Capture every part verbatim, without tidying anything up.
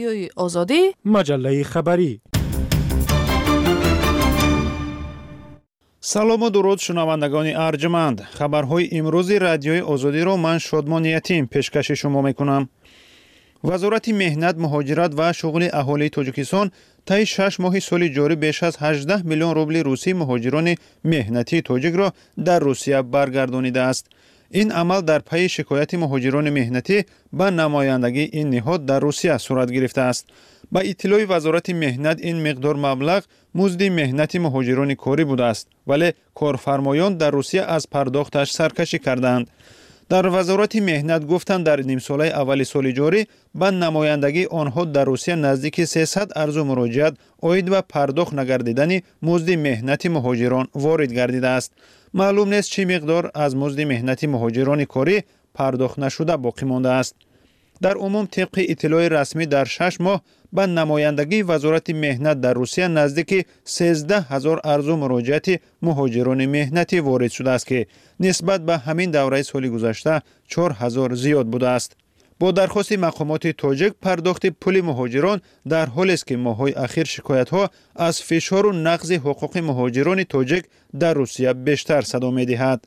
آزادی مجله خبری. سلام و درود شنوندگان ارجمند. خبرهای امروزی رادیوی آزادی رو من شادمان یتیم پیشکش شما میکنم. وزارت مهنت، مهاجرت و شغل اهالی تاجیکستان طی شش ماه سال جاری بیش از هجده میلیون روبل روسی مهاجران مهنتی تاجیک را در روسیه برگردانیده است. این عمل در پی شکایت مهاجران مهنتی به نمایندگی این نهاد در روسیه صورت گرفته است. با اطلاع وزارت مهنت این مقدار مبلغ مزد مهنت مهاجران کاری بوده است، ولی کارفرمایان در روسیه از پرداختش سرکشی کردند. در وزارت مهنت گفتند در نیم ساله اول سال جاری به نمایندگی آنها در روسیه نزدیک سیصد ارز مراجعت عاید به پرداخت نگردیدن مزد مهنت مهاجران وارد گردیده است. معلوم نیست چه مقدار از مزد مهنت مهاجران کاری پرداخت نشده باقی مانده است. در عموم طبق اطلاع رسمی در شش ماه به نمایندگی وزارت مهنت در روسیه نزدیک سیزده هزار ارز مراجعت مهاجران مهنتی وارد شده است که نسبت به همین دوره سال گذشته چهار هزار زیاد بوده است. با درخواست مقامات تاجیک پرداخت پول مهاجران در حالی است که ماه‌های اخیر شکایت‌ها از فشار و نقض حقوق مهاجران تاجیک در روسیه بیشتر صدا می‌دهد.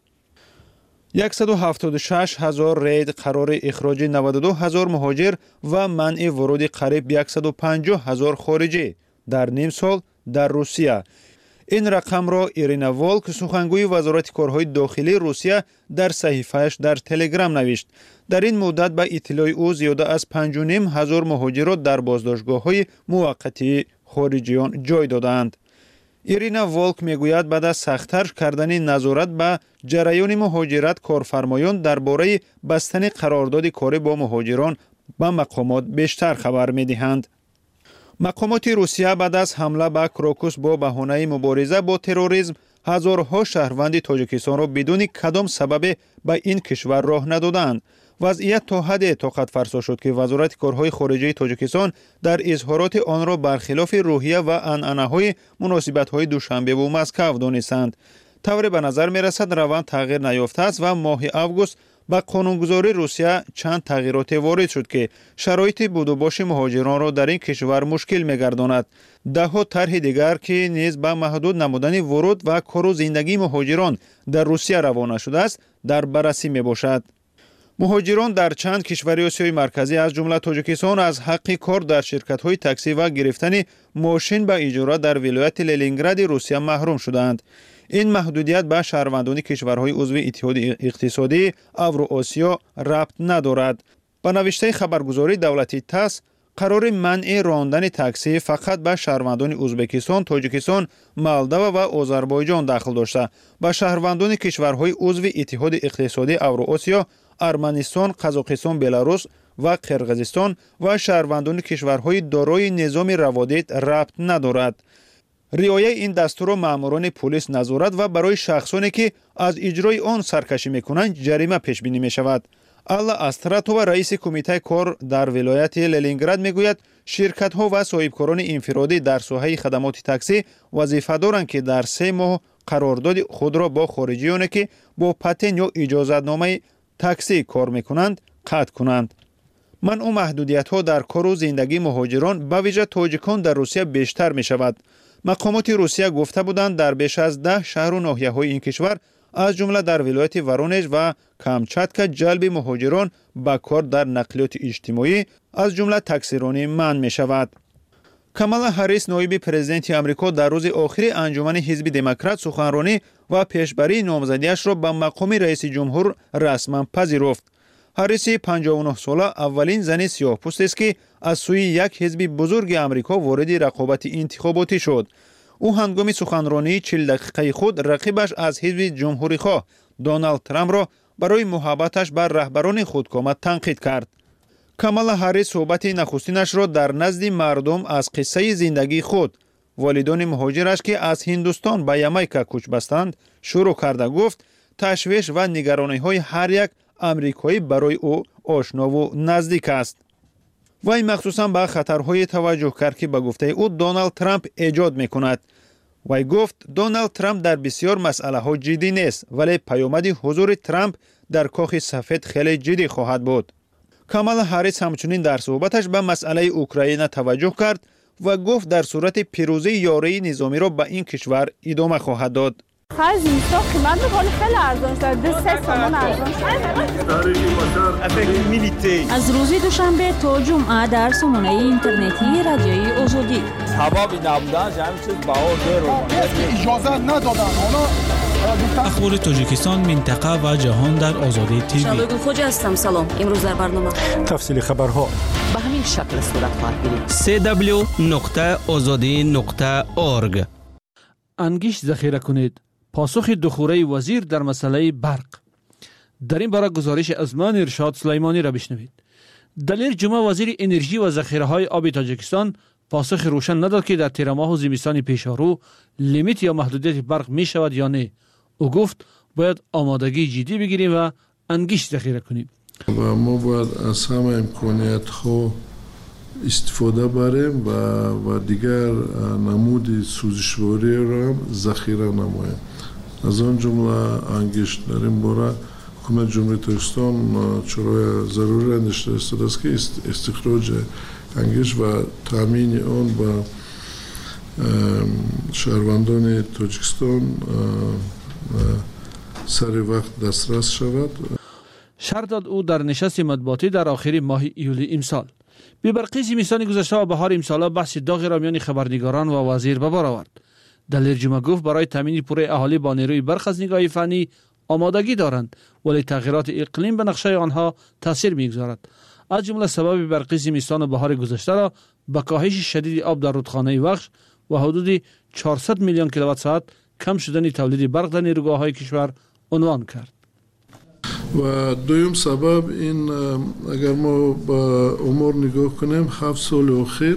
صد و هفتاد و شش هزار رید قرار اخراج نود و دو هزار مهاجر و منع ورود قریب صد و پنجاه هزار خارجی در نیم سال در روسیه. این رقم را ایرینا والک، سخنگوی وزارت کارهای داخلی روسیه، در صحیفه‌اش در تلگرام نوشت. در این مدت به اطلاع او زیاده از پنج و نیم هزار مهاجرات در بازداشتگاه‌های موقتی خارجیان جای دادند. ایرینا والک میگوید بعد از سخت‌تر کردن نظارت به جریان مهاجرت، کارفرمایان درباره بستن قرارداد کاری با مهاجران به مقامات بیشتر خبر می‌دهند. مقامات روسیه بعد از حمله به کراکوس با بهانه مبارزه با تروریسم هزارها شهروند تاجیکستان را بدون کدام سبب به این کشور راه ندادند. وضعیت تا حد طاقت فرسا شد که وزارت کارهای خارجه تاجیکستان در اظهارات آن را برخلاف روحیه و عنعنه‌های مناسبت‌های دوشنبه و مسکو دانستند. طوری به نظر می‌رسد روند تغییر نیافته است و ماه آگوست با قانونگذاری روسیه چند تغییرات وارد شد که شرایط بود و باش مهاجران را در این کشور مشکل می‌گرداند. ده‌ها طرح دیگر که نیز به محدود نمودن ورود و کار و زندگی مهاجران در روسیه روانه شده است در بررسی میباشد. مهاجران در چند کشور آسیای مرکزی از جمله تاجیکستان از حق کار در شرکت‌های تاکسی و گرفتن ماشین به اجاره در ولایت لنینگراد روسیه محروم شدند. این محدودیت به شهروندان کشورهای عضو اتحاد اقتصادی اوراسیا ربط ندارد. با نوشته خبرگزاری دولتی تاس، قرار منع راندن تاکسی فقط به شهروندان ازبکستان، تاجیکستان، مالداوا و آذربایجان داخل داشته. با شهروندان کشورهای عضو اتحاد اقتصادی اوراسیا، ارمنستان، قزاقستان، بلاروس و قرقیزستان و شهروندان کشورهای دارای نظام روادید ربط ندارد. رعایت این دستور را ماموران پلیس نظارت و برای شخصانی که از اجرای آن سرکشی میکنند جریمه پیش بینی می شود. آلا استراتووا، رئیس کمیته کار در ولایت لنینگراد میگوید شرکت ها و صاحبکاران انفرادی در ساحه خدمات تاکسی وظیفه دارند که در سه ماه قرارداد خود را با خارجیانی که با پتن یا اجازتنامه تاکسی کار میکنند قطع کنند. منع و محدودیت ها در کار و زندگی مهاجران به ویژه تاجیکان در روسیه بیشتر می شود. مقامات روسیه گفته بودند در بیش از ده شهر و ناحیه های این کشور از جمله در ولایت ورونژ و کامچاتکا جلب مهاجران به کار در نقلیات اجتماعی از جمله تاکسیرانی منع می شود. کامالا هریس، نایب پرزیدنت آمریکا، در روز آخری انجمن حزب دموکرات سخنرانی و پیشبری نامزدیش را به مقام رئیس جمهور رسما پذیرفت. هریس پنجاه و نه ساله اولین زن سیاه‌پوست است که از سوی یک حزب بزرگ آمریکا وارد رقابت انتخاباتی شد. او هنگام سخنرانی چهل دقیقه خود رقیبش از حزب جمهوری‌خواه دونالد ترامپ را برای محبتش بر رهبران خودکامه تنقید کرد. کامالا هریس صحبت نخستینش را در نزد مردم از قصه زندگی خود، والدان مهاجرش که از هندوستان به یامایکا کوچ بستند، شروع کرده. گفت تشویش و نگرانی‌های هر یک آمریکایی برای او آشنا و نزدیک است. وی مخصوصاً به خطرهای توجه کرد که به گفته او دونالد ترامپ ایجاد می‌کند. وی گفت دونالد ترامپ در بسیار مسئله‌ها جدی نیست، ولی پیامد حضور ترامپ در کاخ سفید خیلی جدی خواهد بود. камала ҳаррис ҳамчунин дар суҳбаташ ба масъалаи Украина таваҷҷӯҳ кард ва гуфт дар сурати пирӯзии ёрии низомиро ба ин кишвар идома хоҳад дод. خرج زمستان قیمت میکنه خیلی ارزان شده دو سه تومان ارزان شده. از روز دوشنبه تا جمعه در سامانه اینترنتی رادیوی آزادی سببی نبودن همین چیز بها زیرو اجازه ندادن حالا اخبار تاجیکستان منطقه و جهان در آزادی تیوی. شبای خوجا هستم. سلام. امروز در برنامه تفصیل خبرها به همین شکل صورت خواهد گرفت. سی دبلیو نقطه آزادی نقطه اورگ. انگیش ذخیره کنید. پاسخ دخوره وزیر در مسئله برق. در این باره گزارش از من ارشاد سلیمانی را بشنوید. دلیر جمعه وزیر انرژی و ذخیره های آب تاجیکستان پاسخ روشن نداد که در تیر ماه و زمستان پیشارو لیمیت یا محدودیت برق می شود یا نه. او گفت باید آمادگی جدی بگیریم و انگیش ذخیره کنیم. و ما باید از همه امکانیت ها استفاده بریم و و دیگر نمود سوزشواری را هم ذخیره نماییم. از آن جمله انگیش در این باره حکومت جمهوری تاجیکستان چرای ضروری اندیشیده است که استخراج انگیش و تامین آن به شهروندان تاجیکستان سر وقت دسترس شود. شرط داد او در نشست مطبوعاتی در آخر ماه ایولی امسال. به برقی زمستان گذشته و بهار امسال بحث داغ را میان خبرنگاران و وزیر به بار آورد. دلیر جمعه گفت برای تامین پوره اهالی با نیروی برق از نگاه فنی آمادگی دارند ولی تغییرات اقلیم به نقشه آنها تاثیر میگذارد. از جمله سبب برقی زمستان و بهار گذشته را به کاهش شدید آب در رودخانه وخش و حدود چهارصد میلیون کیلووات ساعت کم شدن تولید برق در نیروگاه‌های کشور عنوان کرد. و دویم سبب این اگر ما با امور نگاه کنیم هفت سال اخیر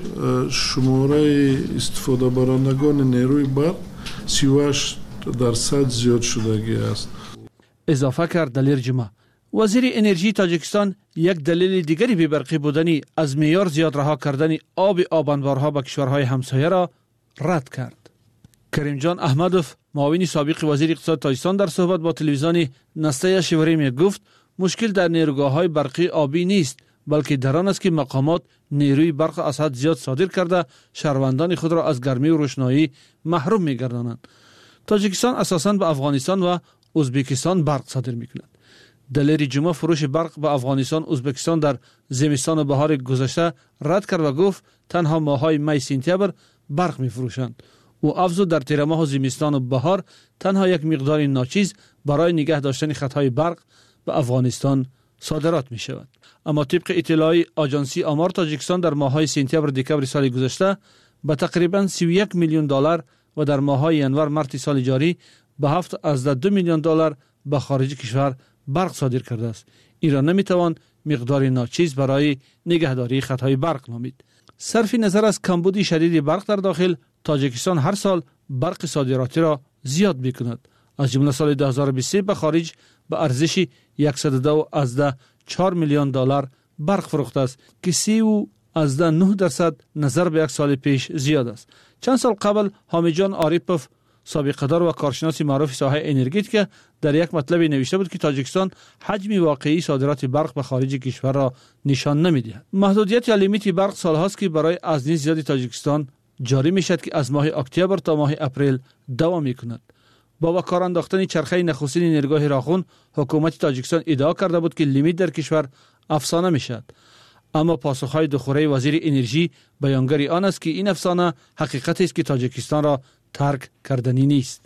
شماره استفاده برندگان نیروی برق سی و هشت درصد زیاد شدگی است. اضافه کرد دلیر جمعه. وزیر انرژی تاجیکستان یک دلیل دیگری بی برقی بودنی از معیار زیاد رها کردن آب آبانبارها به کشورهای همسایه را رد کرد. کریم جان احمدوف معاون سابق وزیر اقتصاد تاجیکستان در صحبت با تلویزیون نسته شوری می گفت مشکل در نیروگاه‌های برقی آبی نیست بلکه در آن است که مقامات نیروی برق از حد زیاد صادر کرده شهروندان خود را از گرمی و روشنایی محروم می‌گردانند. تاجیکستان اساساً به افغانستان و ازبکستان برق صادر می‌کند. دلیر جمعه فروش برق به افغانستان ازبکستان در زمستان و بهار گذشته رد کرد و گفت تنها ماه‌های می سپتامبر برق می‌فروشند. او افزود در تیر ماه و زمستان و بهار تنها یک مقدار ناچیز برای نگه داشتن خطهای برق به افغانستان صادرات می شود. اما طبق اطلاعی آژانسی آمار تاجیکستان در ماه‌های سپتامبر دکمبر سال گذشته به تقریباً سی و یک میلیون دلار و در ماه‌های ینور مارس سال جاری به هفت از دو میلیون دلار به خارج کشور برق صادر کرده است. این را نمیتوان مقدار ناچیز برای نگهداری خطهای برق نامید. صرف نظر از کمبود شدید برق در داخل، تاجیکستان هر سال برق صادراتی را زیاد می‌کند. از جمله سال دو هزار و بیست و سه به خارج به ارزش صد و دو از چهار میلیون دلار برق فروخته است که سی و از نه درصد نظر به یک سال پیش زیاد است. چند سال قبل حامد جان عارفوف سابقه‌دار و کارشناس معروف ساحه انرژتیک در یک مطلب نوشته بود که تاجیکستان حجم واقعی صادرات برق به خارج کشور را نشان نمی‌دهد. محدودیت یا لیمیت برق سال‌هاست که برای ازنی زیاد تاجیکستان جاری میشد که از ماه اکتبر تا ماه اپریل دوام میکند. با به کار انداختن چرخه نخستین نیروگاه راخون، حکومت تاجیکستان ادعا کرده بود که لیمیت در کشور افسانه میشد. اما پاسخهای دخوره وزیر انرژی بیانگر آن است که این افسانه حقیقت است که تاجیکستان را ترک کردنی نیست.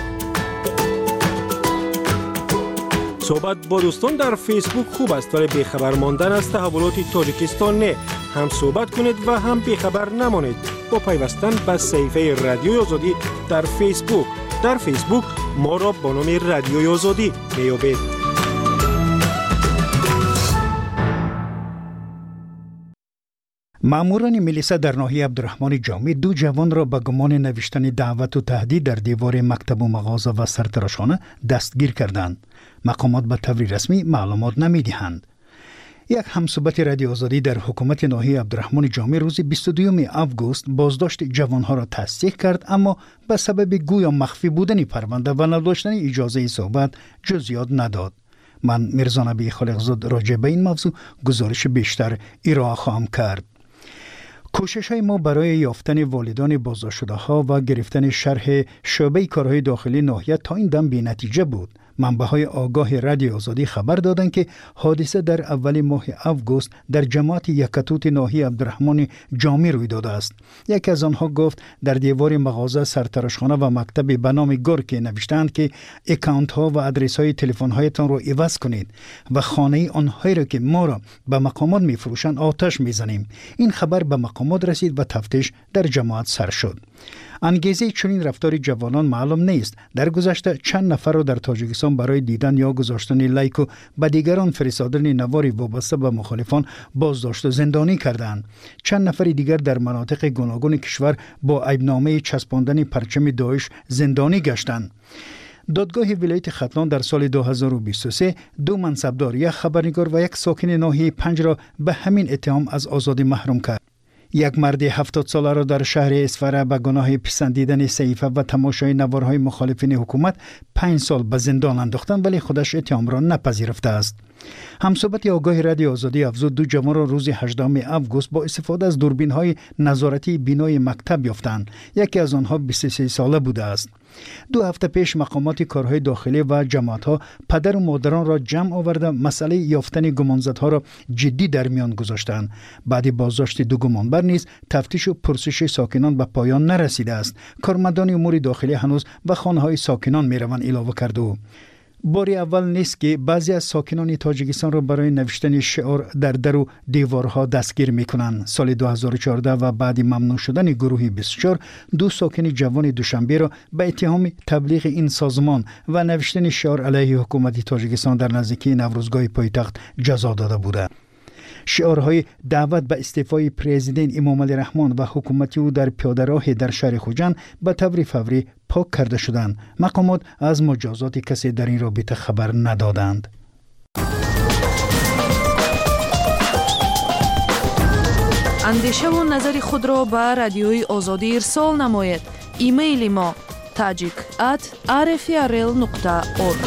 صحبت با دوستان در فیسبوک خوب است ولی بیخبر ماندن از تحولات تاجیکستان نه. هم صحبت کنید و هم بیخبر نمانید با پیوستن به صفحه رادیوی آزادی در فیسبوک. در فیسبوک ما را با نام رادیوی آزادی بیابید. ماموران ملیسا در ناحیه عبدالرحمن جامی دو جوان را به گمان نوشتن دعوت و تهدید در دیوار مکتب و مغازه و سرتراشانه دستگیر کردند. مقامات به طور رسمی معلومات نمی‌دهند. یک همصحبت رادیو آزادی در حکومت ناحیه عبدالرحمن جامی روز بیست و دوم آگوست بازداشت جوانها را تصدیق کرد، اما به سبب گویا مخفی بودن پرونده و نداشتن اجازه صحبت جزئیات نداد. من میرزا نبی خالقزاد راجع به این موضوع گزارش بیشتر ارائه خواهم کرد. کوشش های ما برای یافتن والدان بازداشت شده ها و گرفتن شرح شعبه کارهای داخلی ناحیه تا این دم بی نتیجه بود. منبع‌های آگاه رادیو آزادی خبر دادند که حادثه در اول ماه اوگوست در جماعت یکتوت ناحیه عبدالرحمن جامی روی داده است. یکی از آنها گفت در دیوار مغازه سرتراشخانه و مکتب به نام گورک نوشتند که اکانت ها و ادرس های تلفن هایتان را عوض کنید و خانه آنهایی را که ما را به مقامات میفروشند آتش میزنیم. این خبر به مقامات رسید و تفتیش در جماعت سر شد. انگیزه چنین رفتار جوانان معلوم نیست. در گذشته چند نفر را در تاجیکستان برای دیدن یا گذاشتن لایک و به دیگران فرستادن نواری وابسته به مخالفان بازداشت و زندانی کردند. چند نفر دیگر در مناطق گوناگون کشور با عیبنامه چسباندن پرچم داعش زندانی گشتند. دادگاه ولایت ختلان در سال دو هزار و بیست و سه دو منصبدار، یک خبرنگار و یک ساکن ناحیه پنج را به همین اتهام از آزادی محروم کرد. یک مرد هفتاد ساله را در شهر اسفره به گناه پسندیدن صحیفه و تماشای نوارهای مخالفین حکومت پنج سال به زندان انداختند، ولی خودش اتهام را نپذیرفته است. همصحبت آگاه رادیو آزادی افزود دو جوان را روز هجدهم اوگوست با استفاده از دوربین‌های نظارتی بینای مکتب یافتند. یکی از آنها بیست و سه ساله بوده است. دو هفته پیش مقامات کارهای داخلی و جماعت‌ها پدر و مادران را جمع آورده مسئله یافتن گمانزدها را جدی در میان گذاشتند. بعد بازداشت دو گمانبر نیز تفتیش و پرسش ساکنان به پایان نرسیده است. کارمندان امور داخلی هنوز به خانه‌های ساکنان می‌روند اعلام کرده او. باری اول نیست که بعضی از ساکنان تاجیکستان را برای نوشتن شعار در در و دیوارها دستگیر میکنند. سال دو هزار و چهارده و بعد ممنوع شدن گروه بیست و چهار دو ساکن جوان دوشنبه را به اتهام تبلیغ این سازمان و نوشتن شعار علیه حکومت تاجیکستان در نزدیکی نوروزگاه پایتخت جزا داده بودند. شعارهای دعوت به استعفای پرزیدنت امام علی رحمان و حکومت او در پیاده‌راه در شهر خوجند به طور فوری پاک کرده شدند. مقامات از مجازات کسی در این رابطه خبر ندادند. اندیشه و نظر خود را به رادیوی آزادی ارسال نمایید. ایمیل ما tajik at r f r l nokta org.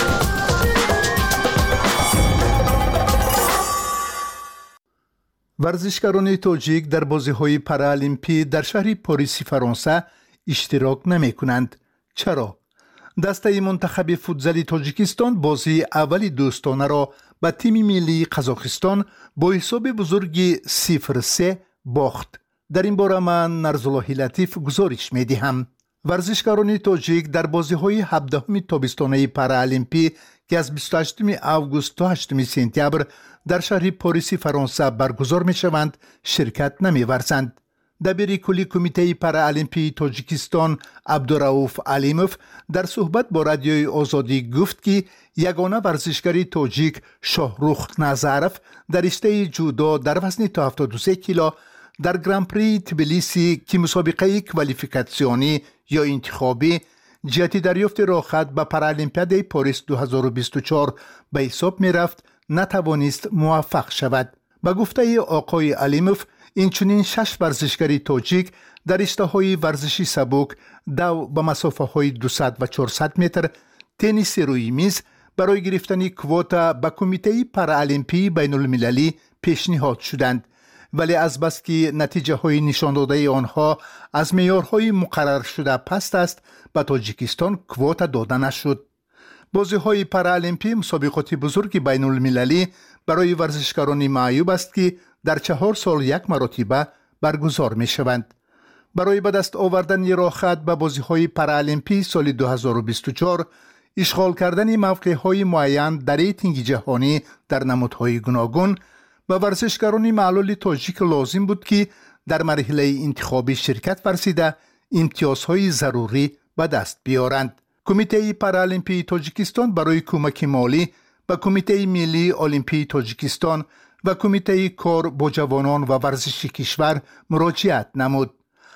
ورزشکاران تاجیک در بازی‌های پارالیمپی در شهر پاریس فرانسه اشتراک نمی‌کنند. چرا؟ دسته منتخب فوتزال تاجیکستان بازی اولی دوستانه را به تیم ملی قزاقستان با حساب بزرگی صفر سه باخت. در این باره من نرزالله لطیف گزارش می‌دهم. ورزشکاران تاجیک در بازی‌های هفدهم تابستانه پارالیمپی که از بیست و هشتم اوگوست تا هشتم سپتامبر در شهر پاریس فرانسه برگزار می‌شوند شرکت نمی‌ورزند. دبیر کلی کمیته پارالیمپی تاجیکستان عبدالرؤوف علیموف در صحبت با رادیوی آزادی گفت که یگانه ورزشکار تاجیک شاهرخ نظرف در رشته جودو در وزن تا هفتاد و سه کیلو در گرانپری تبلیسی که مسابقه کوالیفیکاسیونی یا انتخابی جهت دریافت راحت به پارالیمپیاد پاریس دو هزار و بیست و چهار به حساب می رفت نتوانست موفق شود. به گفته آقای علیموف این چنین شش ورزشکار تاجیک در رشته‌های ورزشی سبک، دو به مسافه‌های دویست و چهارصد متر، تنیس روی میز برای گرفتن کواتا به کمیته پارالیمپی بین المللی پیشنهاد شدند، ولی از بس که نتیجه های نشان داده آنها از معیارهای مقرر شده پست است به تاجیکستان کواتا داده نشد. بازی های پارالیمپی مسابقات بزرگ بین المللی برای ورزشکاران معیوب است که در چهار سال یک مرتبه برگزار می شوند. برای به دست آوردن راحت به بازی های پارالیمپی سال دو هزار و بیست و چهار اشغال کردن موقع های معین در ریتینگ جهانی در نمودهای گوناگون و ورزشکاران معلول تاجیک لازم بود که در مرحله انتخابی شرکت ورزیده امتیازهای ضروری به دست بیارند. کمیته پارالیمپی تاجیکستان برای کمک مالی به کمیته ملی المپی تاجیکستان و کمیته کار با جوانان و ورزش کشور مراجعت نمود،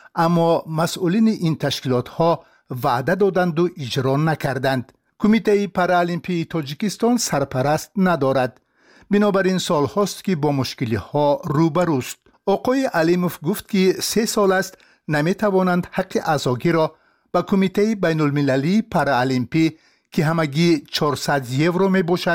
اما مسئولین این تشکیلات ها وعده دادند و اجرا نکردند. کمیته پارالیمپی تاجیکستان سرپرست ندارد، بنابراین سال هاست که با مشکلی ها روبروست. آقای علیموف گفت که سه سال است نمی توانند حق اعضاگی را به کمیته بین المللی پارالیمپی که همگی چهارصد یورو می باشد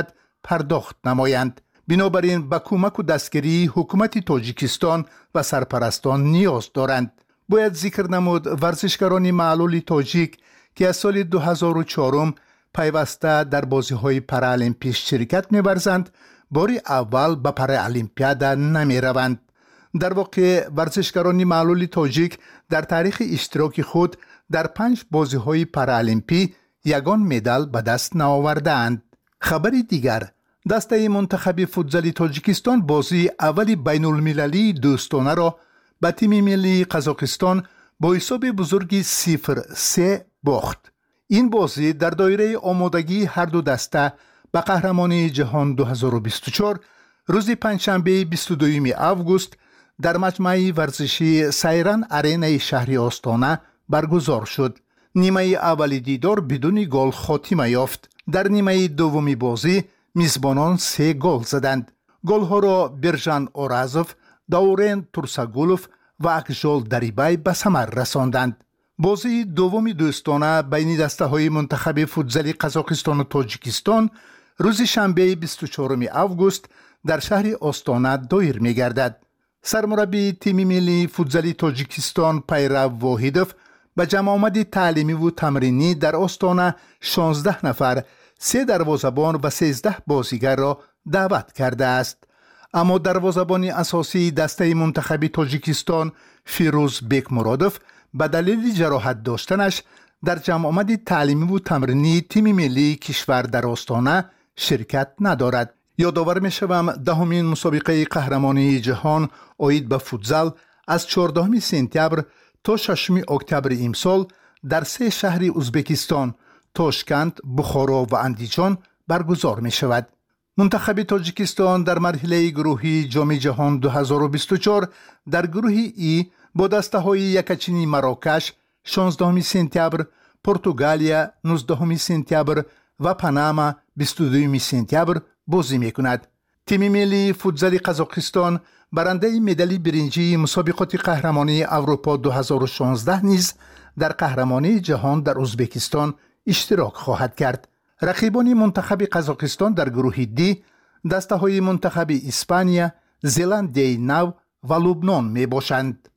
پرداخت نمایند. بنابراین به کمک و دستگیری حکومت تاجیکستان و سرپرستان نیاز دارند. باید ذکر نمود ورزشکاران معلول تاجیک که از سال دو هزار و چهار پیوسته در بازی‌های پارالمپیک شرکت می‌ورزند، باری اول به پارالمپیاد نمی‌روند. در واقع ورزشکاران معلول تاجیک در تاریخ اشتراک خود در پنج بازی‌های پارالمپی یگان مدال به دست نآورده‌اند. خبری دیگر، دسته منتخب فوتزال تاجیکستان بازی اولی بین المللی دوستانه را به تیم ملی قزاقستان با حساب بزرگی صفر سه باخت. این بازی در دایره آمادگی هر دو دسته به قهرمانی جهان دو هزار و بیست و چهار روز پنجشنبه بیست و دوم آگوست در مجمع ورزشی سیران آرینای شهر آستانه برگزار شد. نیمه اول دیدار بدون گل خاتمه یافت. در نیمه دومی بازی میزبانان سه گل زدند. گل‌ها را برژان اورازوف، داورن تورساگولوف و اکژال دریبای به ثمر رساندند. بازی دومی دوستانه بین دسته‌های منتخب فوتزال قزاقستان و تاجیکستان روز شنبه بیست و چهارم آگوست در شهر آستانه دایر می‌گردد. سرمربی تیم ملی فوتزال تاجیکستان پیرو واحدوف به جمع آمد تعلیمی و تمرینی در آستانه شانزده نفر، سه دروازه‌بان و سیزده بازیگر را دعوت کرده است. اما دروازه‌بان اساسی دسته منتخب تاجیکستان فیروز بیک مرادوف به دلیل جراحت داشتنش در جمع آمد تعلیمی و تمرینی تیم ملی کشور در آستانه شرکت ندارد. یادآور می‌شوم دهمین مسابقه قهرمانی جهان آید به فوتزال از چهاردهم سپتامبر تا ششم اکتبر امسال در سه شهر ازبکستان، تاشکند، بخارا و اندیجان برگزار می شود. منتخب تاجیکستان در مرحله گروهی جام جهان دو هزار و بیست و چهار در گروه ای با دسته های یکچینی مراکش شانزدهم سپتامبر، پرتغالیا نوزدهم سپتامبر و پاناما بیست و دوم سپتامبر بازی می کند. تیم ملی فوتزال قزاقستان برنده مدال برنجی مسابقات قهرمانی اروپا دو هزار و شانزده نیز در قهرمانی جهان در ازبکستان اشتراک خواهد کرد. رقیبان منتخب قزاقستان در گروه دی دسته های منتخب اسپانیا، زلاندیای نو و لبنان می باشند.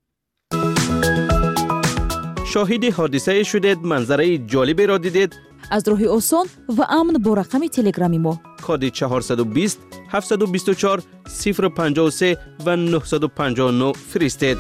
شاهد حادثه شدید، منظره جالبی را دیدید؟ از راه آسان و امن با رقم تلگرامی ما کد چهارصد و بیست هفتصد و بیست و چهار صفر پنجاه و سه و نهصد و پنجاه و نه فرستید.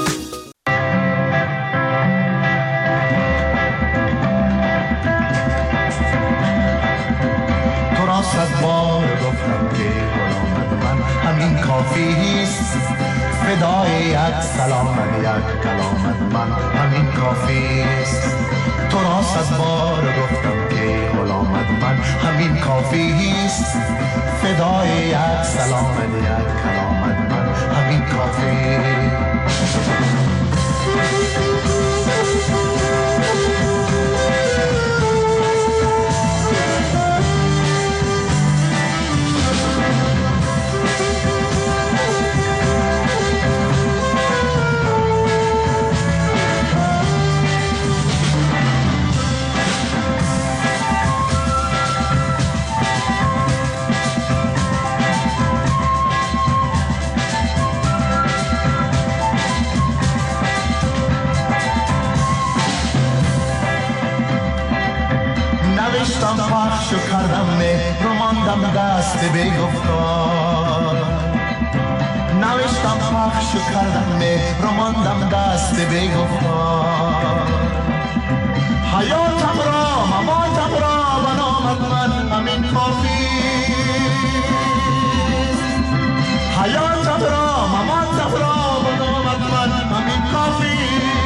تو را صد بار گفتم که غلامت من همین کافی است، فدای یک سلامت یک کلامت من همین کافی است. تو را صد بار گفتم که غلامت من همین کافی است، فدای یک سلامت یک کلامت من همین کافی. نوشتم پخش و کردم مهر رو ماندم دست بی‌گفتار، نوشتم پخش و کردم مهر رو ماندم دست بی‌گفتار. حیاتم را مماتم را به نامت من همین کافی، حیاتم را مماتم را به نامت من همین کافی.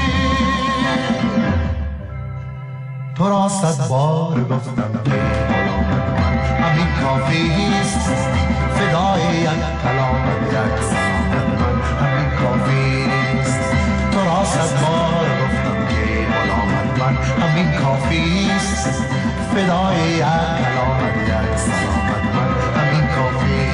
تو را صد بار گفتم که غلامت من همین کافی است، فدای یک کلامت یک سلامت من همین کافی است. تو را صد بار گفتم که غلامت من همین کافی است، فدای یک کلامت یک سلامت من همین کافی.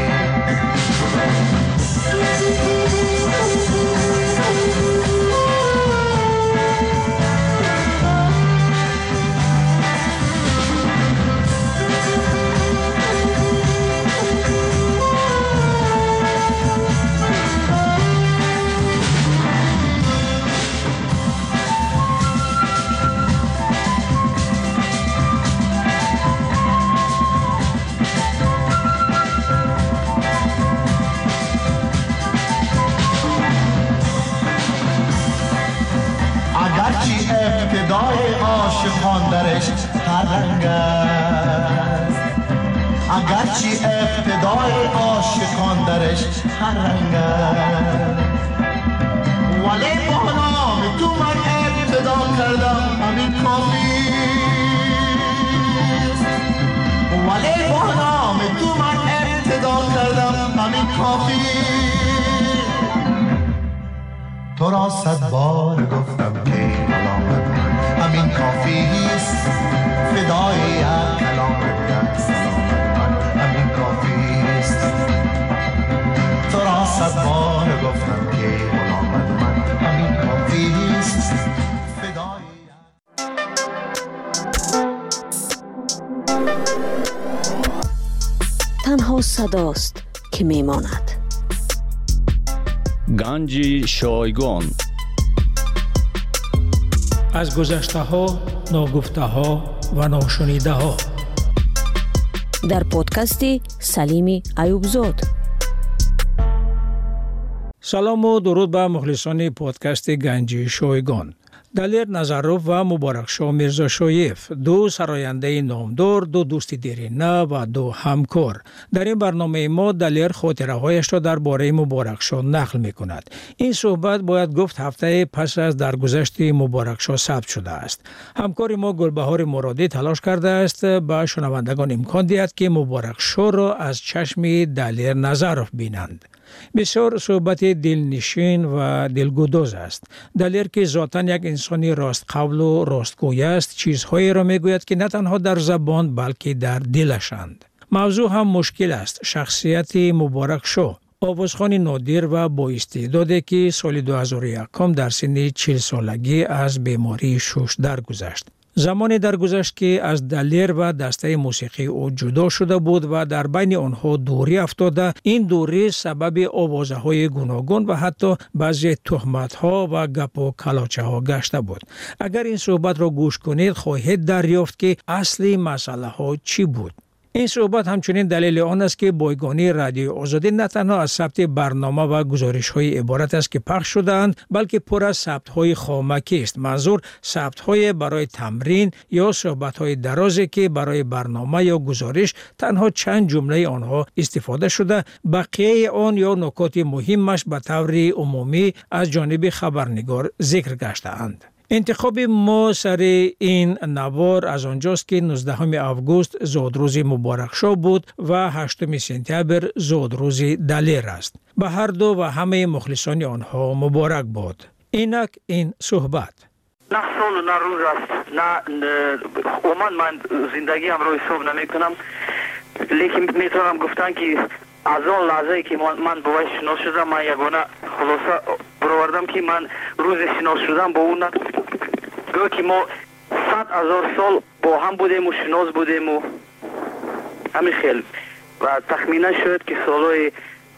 عاشقان درش هر رنگ است اگرچه ابتدای عاشقان درش هر رنگ است ولی با نام تو من ابتدا کردم همین کافی ولی با نام تو من ابتدا کردم همین کافی تو را صد بار گفتم که ملامت من همین کافی است فدای یک کلامت یک سلامت من همین کافی است تو را صد بار گفتم که ملامت من همین کافی است فدای تنها صداست که میماند. گنج شایگان از گذشته ها، ناگفته ها و ناشنیده ها در پادکستی سلیم ایوبزاد. سلام و درود به مخلصان پادکست گنج شایگان. دلیر نظروف و مبارکشاه میرزا شایف، دو سراینده نامدار، دو دوست دیرینه و دو همکار. در این برنامه ما دلیر خاطره هایش را درباره مبارکشاه نقل می کند. این صحبت باید گفت هفته پس از درگذشت مبارکشاه ثبت شده است. همکار ما گلبهار مرادی تلاش کرده است به شنوندگان امکان دهد که مبارکشاه را از چشم دلیر نظروف بینند. بسیار صحبت دلنشین و دلگداز است. دلیر که ذاتاً یک انسانی راست قول و راستگوی است، چیزهایی را میگوید که نه تنها در زبان بلکه در دلشند. موضوع هم مشکل است. شخصیت مبارکشاه، آوازخوان نادر و با استعدادی که سال دو هزار و یک در سن چهل سالگی از بیماری شش درگذشت. زمانی درگذشت که از دلیر و دسته موسیقی او جدا شده بود و در بین آنها دوری افتاده. این دوری سبب آوازه های گوناگون و حتی بعضی تهمت ها و گپ و کلاچه ها گشته بود. اگر این صحبت را گوش کنید خواهید دریافت که اصلی مسئله ها چی بود. این صحبت همچنین دلیل آن است که بایگانی رادیوی آزادی نه تنها از ثبت برنامه و گزارش های عبارت است که پخش شده‌اند، بلکه پر از ثبت های خامکی است. منظور ثبت های برای تمرین یا صحبت های درازی که برای برنامه یا گزارش تنها چند جمله آنها استفاده شده، بقیه آن یا نکات مهمش به طور عمومی از جانب خبرنگار ذکر گشته‌اند. انتخاب ما سر این نوار از آنجاست که نوزدهم آگوست زادروز مبارکشاه بود و هشتم سپتامبر زادروز دلیر است. به هر دو و همه مخلصان آنها مبارک باد. اینک این صحبت. نه سال و نه روز است، نه عموما من زندگی هم رو حساب نمی کنم، لیکن میتونم گفتن که از آن لحظه که من با وی شناس شدم، من یگانه خلاصه برآوردم که من روز شناس شدم با اون گویا که ما صد هزار سال با هم بودیم و شناس بودیم و همین خیلی و تخمینا شد که سالهای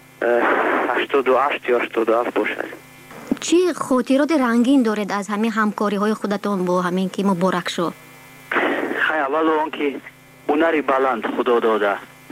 هشتاد و هشت یا هشتاد و هفت باشد. چی خاطرات رنگین دارد از همین همکاری های خودتون با همین که مبارکشاه؟ خیلی اول آن که هنری بلند خدا داده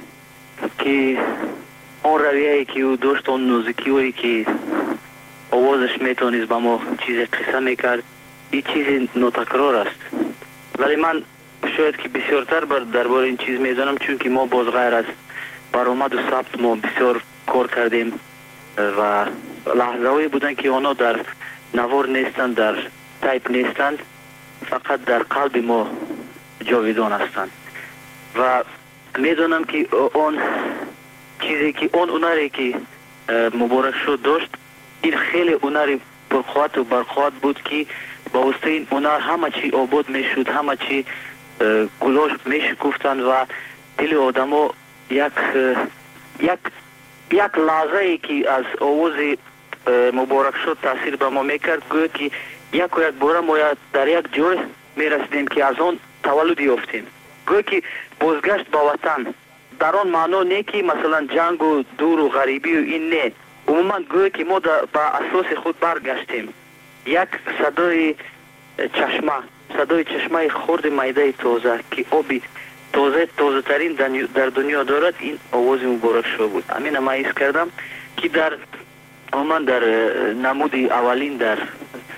که آن رویه‌ای که او داشت، آن نوزیکی‌هایی که آوازش میتونست به ما چیز قصه میکرد، این چیز ناتکرار است. ولی من شاید که بسیارتر بر درباره این چیز میدانم، چون که ما باز غیر از برآمد و ثبت ما بسیار کار کردیم و لحظه‌هایی بودن که آنها در نوار نیستند، در تایپ نیستند، فقط در قلب ما جاویدان هستند. و میدونم که اون چیزی که اون هنری که مبارکشاه داشت، این خیلی هنری پرقوت و برقوت بود که با واسطه این هنر همه چی آباد میشد، همه چی گلاش میشکفتند و دل آدما یک یک یک لحظه ای که از آواز مبارکشاه تاثیر به ما میکرد، گویا که یک و یک بار ما در یک جای میرسیدیم که از آن تولد یافتیم. گویا که بازگشت به وطن در آن معنا نه که مثلا جنگ و دور و غریبی و این نه، عموما گویا که ما به اساس خود برگشتیم. یک صدای چشمه صدای چشمه خرد میده تازه که آبی تازه تازه ترین در دنیا دارد، این آواز مبارکشاه بود. همین ما حس کردم که در عموما در نمود اولین در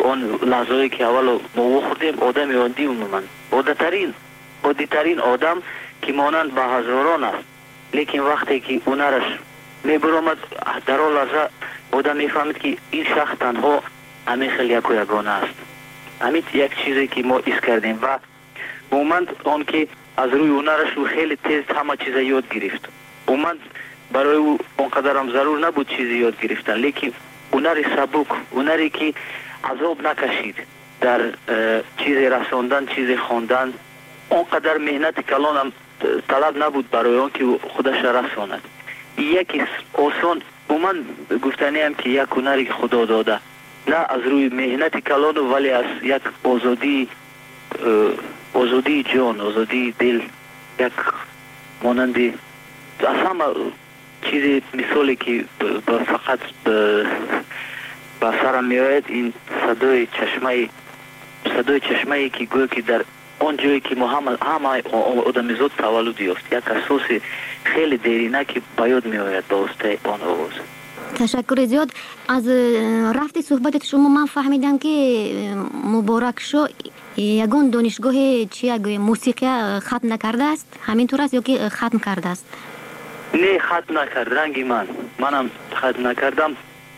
اون لحظه‌ای که اول ما خوردیم آدم عادی عموما عادترین عادیترین آدم که مانند به هزاران است، لیکن وقتی که اونرش میبرامد در آن لحظه آدم میفهمید که این شخص تنها همین خیلی یک و یگانه است. همین یک چیزی که ما ایست کردیم و عموما آن که از روی اونرش او خیلی تیز همه چیز یاد گرفت. عموما برای او اونقدر هم ضرور نبود چیزی یاد گرفتن، لیکن هنری سبک، هنری که عذاب نکشید در چیز رساندن، چیز خواندن، اونقدر مهنت کلان هم طلب نبود برای اون که خودش رساند. یکی آسان عموما گفتنی هم که یک هنری که خدا داده، نه از روی مهنت کلان ولی از یک آزادی آزادی جان، آزادی دل، یک مانندی از همه چیزی مثالی که فقط به سرم میآید این صدای چشمه صدای چشمه که گویا که در آن جایی که ما همه همه آدمیزاد تولد یافت، یک اساس خیلی دیرینه که به یاد میآید با واسطه آن آواز. تشکر زیاد. از رفت صحبت شما من فهمیدم که مبارک شو یگان دانشگاه چی موسیقی ختم نکرده است، همینطور است یا که ختم کرده است؟ نه ختم نکرد، رنگی من منم ختم نکردم،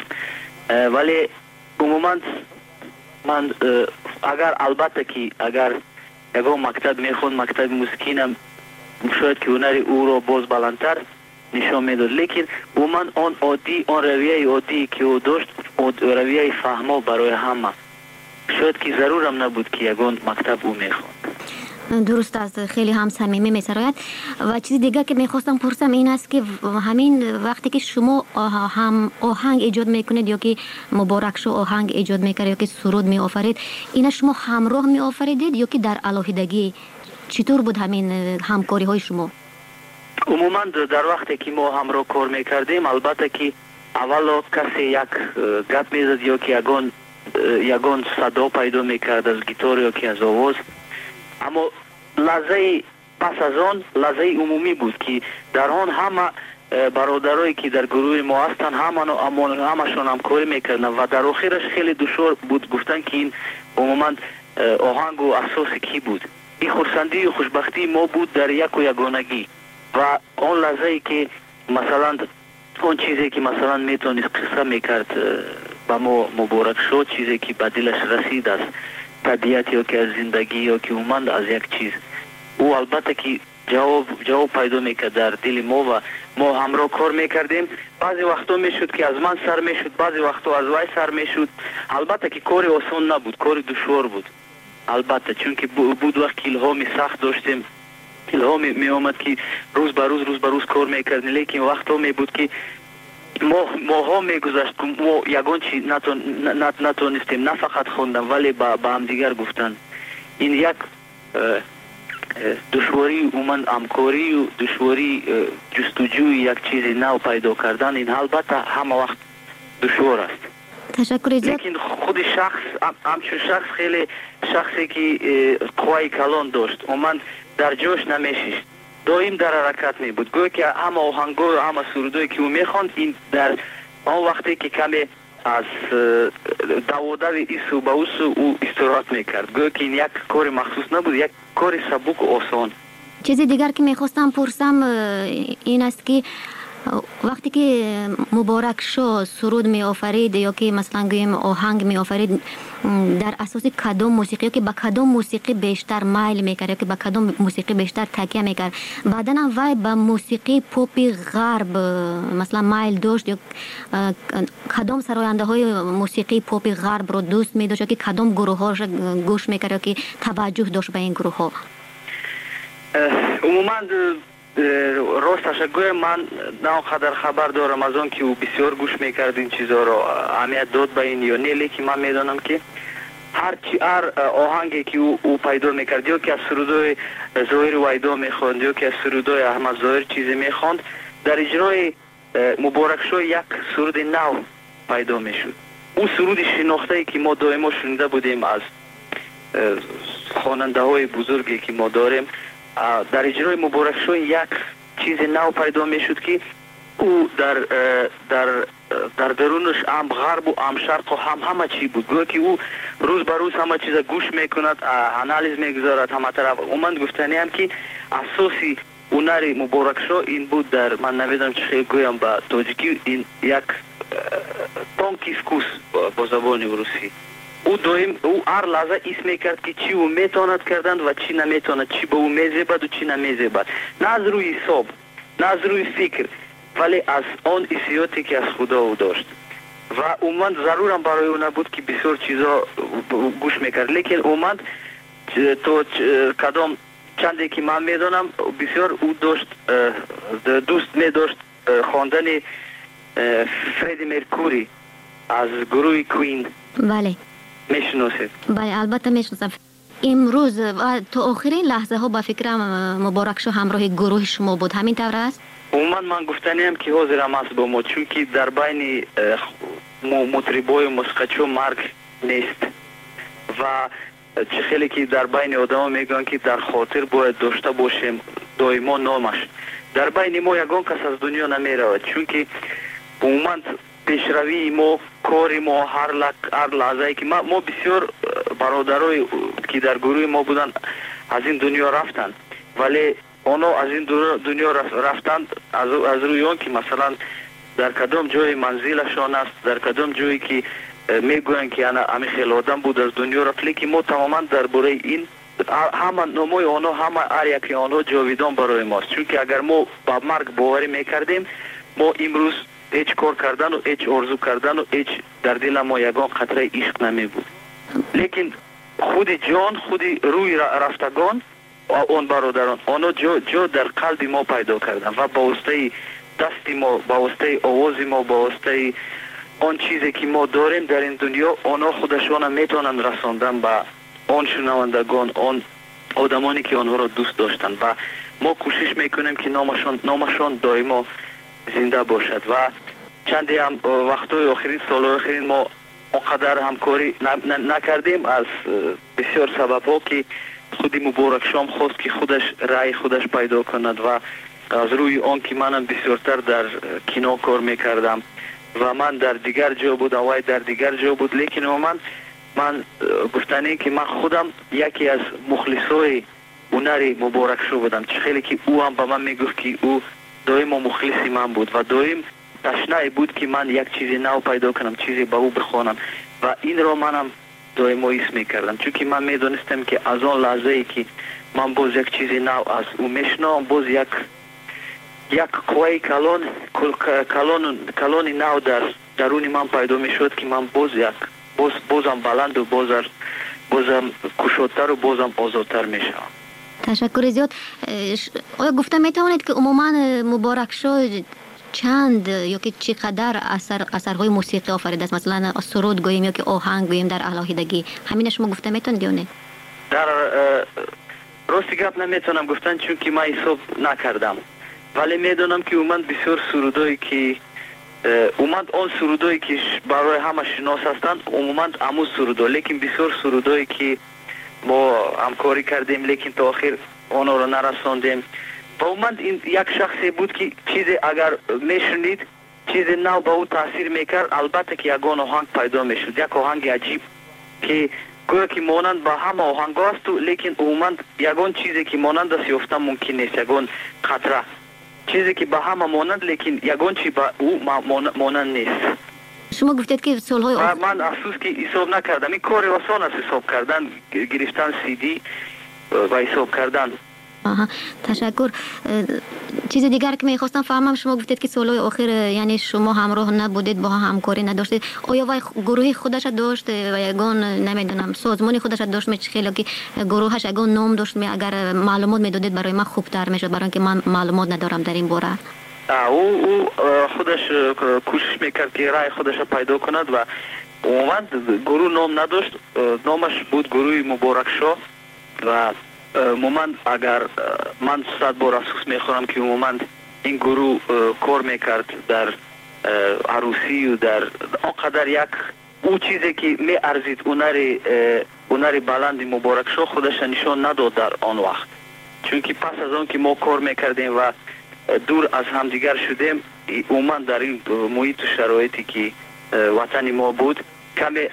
ولی عموما من اگر البته که اگر یگان مکتب میخوند مکتب موسیقینم شاید که هنری او رو باز بلندتر نشان میداد، لیکن عموما آن عادی آن رویه عادی که او داشت رویه فهما برای همه، شاید که ضرورم نبود که یگان مکتب او میخوند. درست است، خیلی هم صمیمی می‌سراید. و چیز دیگه که میخواستم پرسم این است که همین وقتی که شما هم آهنگ ایجاد میکنید یا که مبارک شو آهنگ ایجاد میکرد یا که سرود میآفرید، اینا شما همراه میآفریدید یا که در علاهیدگی؟ چطور بود همین همکاری های شما؟ عموما در وقتی که ما همراه کار میکردیم البته که اولا کسی یک گپ میزد یا که یگان یگان صدا پیدا میکرد از گیتار یا که از آواز، اما لحظه پس از آن لحظه عمومی بود که در آن همه برادرایی که در گروه ما هستن همه همشون همکاری میکردن و در آخرش خیلی دشوار بود گفتن که این عموما آهنگ و اساس کی بود. این خرسندی و خوشبختی ما بود در یک و یگانگی و آن لحظه که مثلا اون چیزی که مثلا میتونید قصه میکرد با ما مبارک شد، چیزی که به دلش رسید است طبیعت یا که از زندگی یا که اومد از یک چیز، او البته که جواب جواب پیدا میکرد در دل ما و ما همراه کار میکردیم. بعضی وقتا میشد که از من سر میشد، بعضی وقتا از وای سر میشد. البته که کار آسان نبود، کار دشوار بود البته، چون که بود وقت که الهامی سخت داشتیم، الهامی می آمد که روز به روز روز به روز کار میکردیم، لیکن وقتا می بود که ما ماها میگذشت که ما یگان چی نتون نتونستیم نه فقط خوندن ولی با با هم دیگر گفتن. این یک دشواری اومن همکاری و دشواری جستجوی یک چیز نو پیدا کردن، این البته همه وقت دشوار است. تشکر. لیکن خود شخص همچون شخص خیلی شخصی که قوای کلان داشت، اومن در جوش نمیشیست، دائم در حرکت می بود، گویا که همه آهنگا و همه سرودایی که او میخواند این در آن وقتی که کمی از دوادر ایسو با اوسو او استراحت میکرد، گویا که این یک کار مخصوص نبود، یک کار سبک و آسان. چیزی دیگر که میخواستم پرسم این است که وقتی که مبارک شو سرود می آفرید یا که مثلا گویم آهنگ می آفرید، در اساس کدام موسیقی که با کدام موسیقی بیشتر مایل میکرد یا که با کدام موسیقی بیشتر تکیه میکرد؟ بعدا هم وای با موسیقی پاپ غرب مثلا مایل داشت یا کدام سراینده های موسیقی پاپ غرب رو دوست می داشت یا که کدام گروه ها گوش میکرد یا که توجه داشت به این گروه ها؟ عموما راستش گویم من نه قدر خبر دارم از اون که او بسیار گوش میکرد این چیزها رو اهمیت داد به این یا نه، لیکن من میدانم که هر چی هر آهنگی که او, او پیدا میکرد یا که از سرودای ظاهر وایدا میخواند یا که از سرودای احمد ظاهر چیزی میخواند، در اجرای مبارک شو یک سرود نو پیدا میشد. اون سرود شناخته که ما دائما شنیده بودیم از خواننده های بزرگی که ما داریم، در اجرای مبارک شو یک چیز نو پیدا میشد که او در در در درونش هم غرب و هم شرق و هم همه چی بود، گویا که او روز به روز همه چیز گوش میکند، انالیز میگذارد همه طرف. اومد گفتنی هم که اساسی هنر مبارک شو این بود در من نمیدونم چه خیلی گویم با تاجیکی این یک تانکیسکوس با زبان روسی. او دویم او هر لحظه اسم کرد که چی او میتواند کردند و چی نمیتواند، چی به او میزیبد و چی نمیزیبد، نه از روی حساب نه از روی فکر ولی از آن حسیاتی که از خدا او داشت و اومد ضرورم برای او نبود که بسیار چیزا گوش میکرد. لیکن اومد تو کدام چندی که من میدونم بسیار او داشت دوست میداشت خواندن فردی مرکوری از گروه کوین. بله میشناسید؟ بله البته میشناسم. امروز و تو آخرین لحظه ها با فکرم مبارک شو همراه گروه شما بود، همین طور است؟ عموما من گفتنیم که حاضرم است با ما، چون که در بین مطربای موسیقیچو مرگ نیست و چه خیلی که در بین آدم میگن که در خاطر باید داشته باشیم دائما نامش. در بین ما یگان کس از دنیا نمیرود، چون که عموما پیشروی ما، کار ما، هر لک هر لحظه که ما, ما بسیار برادرای که در گروه ما بودن از این دنیا رفتن، ولی اونا از این دنیا رفتن از, از روی اون که مثلا در کدام جای منزلشان است، در کدام جایی که میگوین که انا امی خیلی آدم بود از دنیا رفت، لیکن ما تماما در باره این همه نمای آنها همه هر یکی آنها جاویدان برای ماست، چون که اگر ما با مرگ باوری میکردیم ما امروز هیچ کار کردن و هیچ آرزو کردن و هیچ در دل ما یگان خطره عشق نمی بود. لیکن خود جان، خود روی رفتگان اون برادران آنها جو, جو در قلب ما پیدا کردن و با واسطه دست ما، با واسطه آواز ما، با واسطه آن چیزی که ما داریم در این دنیا آنها خودشان میتونن رساندن به آن شنوندگان، آن آدمانی که آنها را دوست داشتن و ما کوشش میکنیم که نامشان نامشان دائما زنده باشد. و چندی هم وقتای آخرین سال آخرین ما اونقدر همکاری نکردیم از بسیار سبب ها که خودی مبارک شام خواست که خودش رای خودش پیدا کند و از روی آن که منم بسیارتر در کینو کار میکردم و من در دیگر جا بود و در دیگر جا بود، لیکن من من گفتنی که من خودم یکی از مخلصای هنر مبارک شو بودم، چه خیلی که او هم به من میگفت که او دائم مخلصی من بود و دائم تشنه بود که من یک چیزی نو پیدا کنم، چیزی به او بخوانم و این را منم دائم حس میکردم، چون که من میدونستم که از آن لحظه ای که من باز یک چیزی نو از او میشنم، باز یک یک قوی کلان کلان کلانی نو در درون من پیدا میشد که من باز یک باز بازم بلند و بازم بازم کشادتر و بازم آزادتر میشم. تشکر زیاد. آیا گفته میتوانید که عموما مبارک شو چند یا که چقدر اثر اثرهای موسیقی آفریده است؟ مثلا سرود گوییم یا که آهنگ گوییم در علاهیدگی، همین شما گفته میتونید یا نه؟ در راستی گپ نمیتونم گفتن چون که من حساب نکردم، ولی میدونم که اومد بسیار سرودایی که اومد آن سرودایی که برای همه شناس هستند اومد امو سرودا، لیکن بسیار سرودایی که ما همکاری کردیم لیکن تا آخر آنها رو نرساندیم و اومد این یک شخصی بود که چیزی اگر میشنید چیزی نو به او تاثیر میکرد، البته که یگان آهنگ پیدا میشد، یک آهنگ عجیب که گویا که مانند به همه آهنگ است، لیکن اومد یگان چیزی که مانند است یافتن ممکن نیست، یگان خطره چیزی که به همه مانند لیکن یگان چی به او مانند نیست. شما گفتید که سالهای آخر من افسوس که حساب نکردم، این کار آسان است حساب کردن، گرفتن سی دی و حساب کردن. آها تشکر. چیز دیگر که میخواستم فهمم، شما گفتید که سالهای آخر یعنی شما همراه نبودید، با همکاری نداشتید، آیا وای گروهی خودش داشت و یگان نمیدونم سازمانی خودش داشت؟ می خیلی که گروهش یگان نام داشت، می اگر معلومات میدادید برای من خوبتر میشد، برای اینکه من معلومات ندارم در این باره. او او خودش کوشش میکرد که رای خودش پیدا کند و اومد گروه نام نداشت، نامش بود گروه مبارک شو و مومند اگر من صد بار افسوس میخورم که مومند این گروه کار میکرد در عروسی و در آنقدر یک او چیزی که می ارزید هنر هنر بلند مبارک شو خودش نشان نداد در آن وقت، چون که پس از آن که ما کار میکردیم و دور از همدیگر شدیم اومد در این محیط و شرایطی که وطن ما بود کمی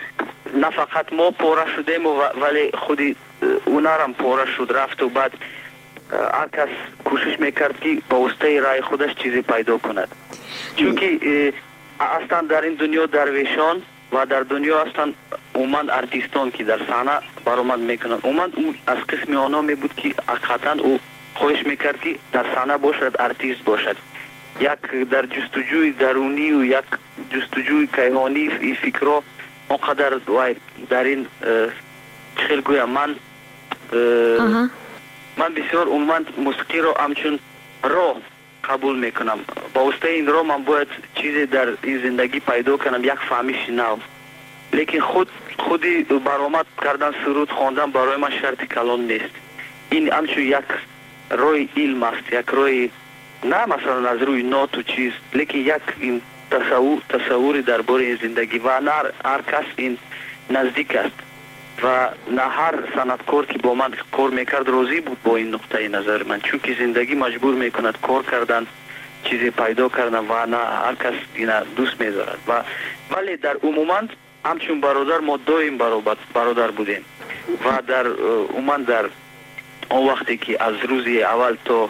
نه فقط ما پاره شدیم ولی خودی اونارم پاره شد رفت و بعد هر کس کوشش میکرد که با واسطه رای خودش چیزی پیدا کند. چون که اصلا در این دنیا درویشان و در دنیا اصلا اومد ارتیستان که در صحنه برآمد میکنند. اومد او از قسم آنها می بود که حقیقتا او خواهش میکرد که در صحنه باشد، ارتیست باشد. یک در جستجوی درونی و یک جستجوی کیهانی این فکرها اونقدر در این خیلی گویم من من بسیار عموماً موسیقی رو همچون راه قبول میکنم. با واسطه این راه من باید چیزی در این زندگی پیدا کنم، یک فهمیش نو. لیکن خود خودی برآمد کردن سرود خواندن برای من شرط کلان نیست. این همچون یک راه علم است، یک راه نه مثلا از روی نوت و چیز، لیکن یک این تصور تصوری درباره این زندگی و نه هر کس این نزدیک است و نه هر صنعتکار که با من کار میکرد راضی بود با این نقطه نظر من، چون که زندگی مجبور میکند کار کردن، چیزی پیدا کردن و نه هر کس اینا دوست میدارد. و ولی در عموما همچون برادر ما دویم برادر بودیم و در عموما در اون وقتی که از روزی اول تا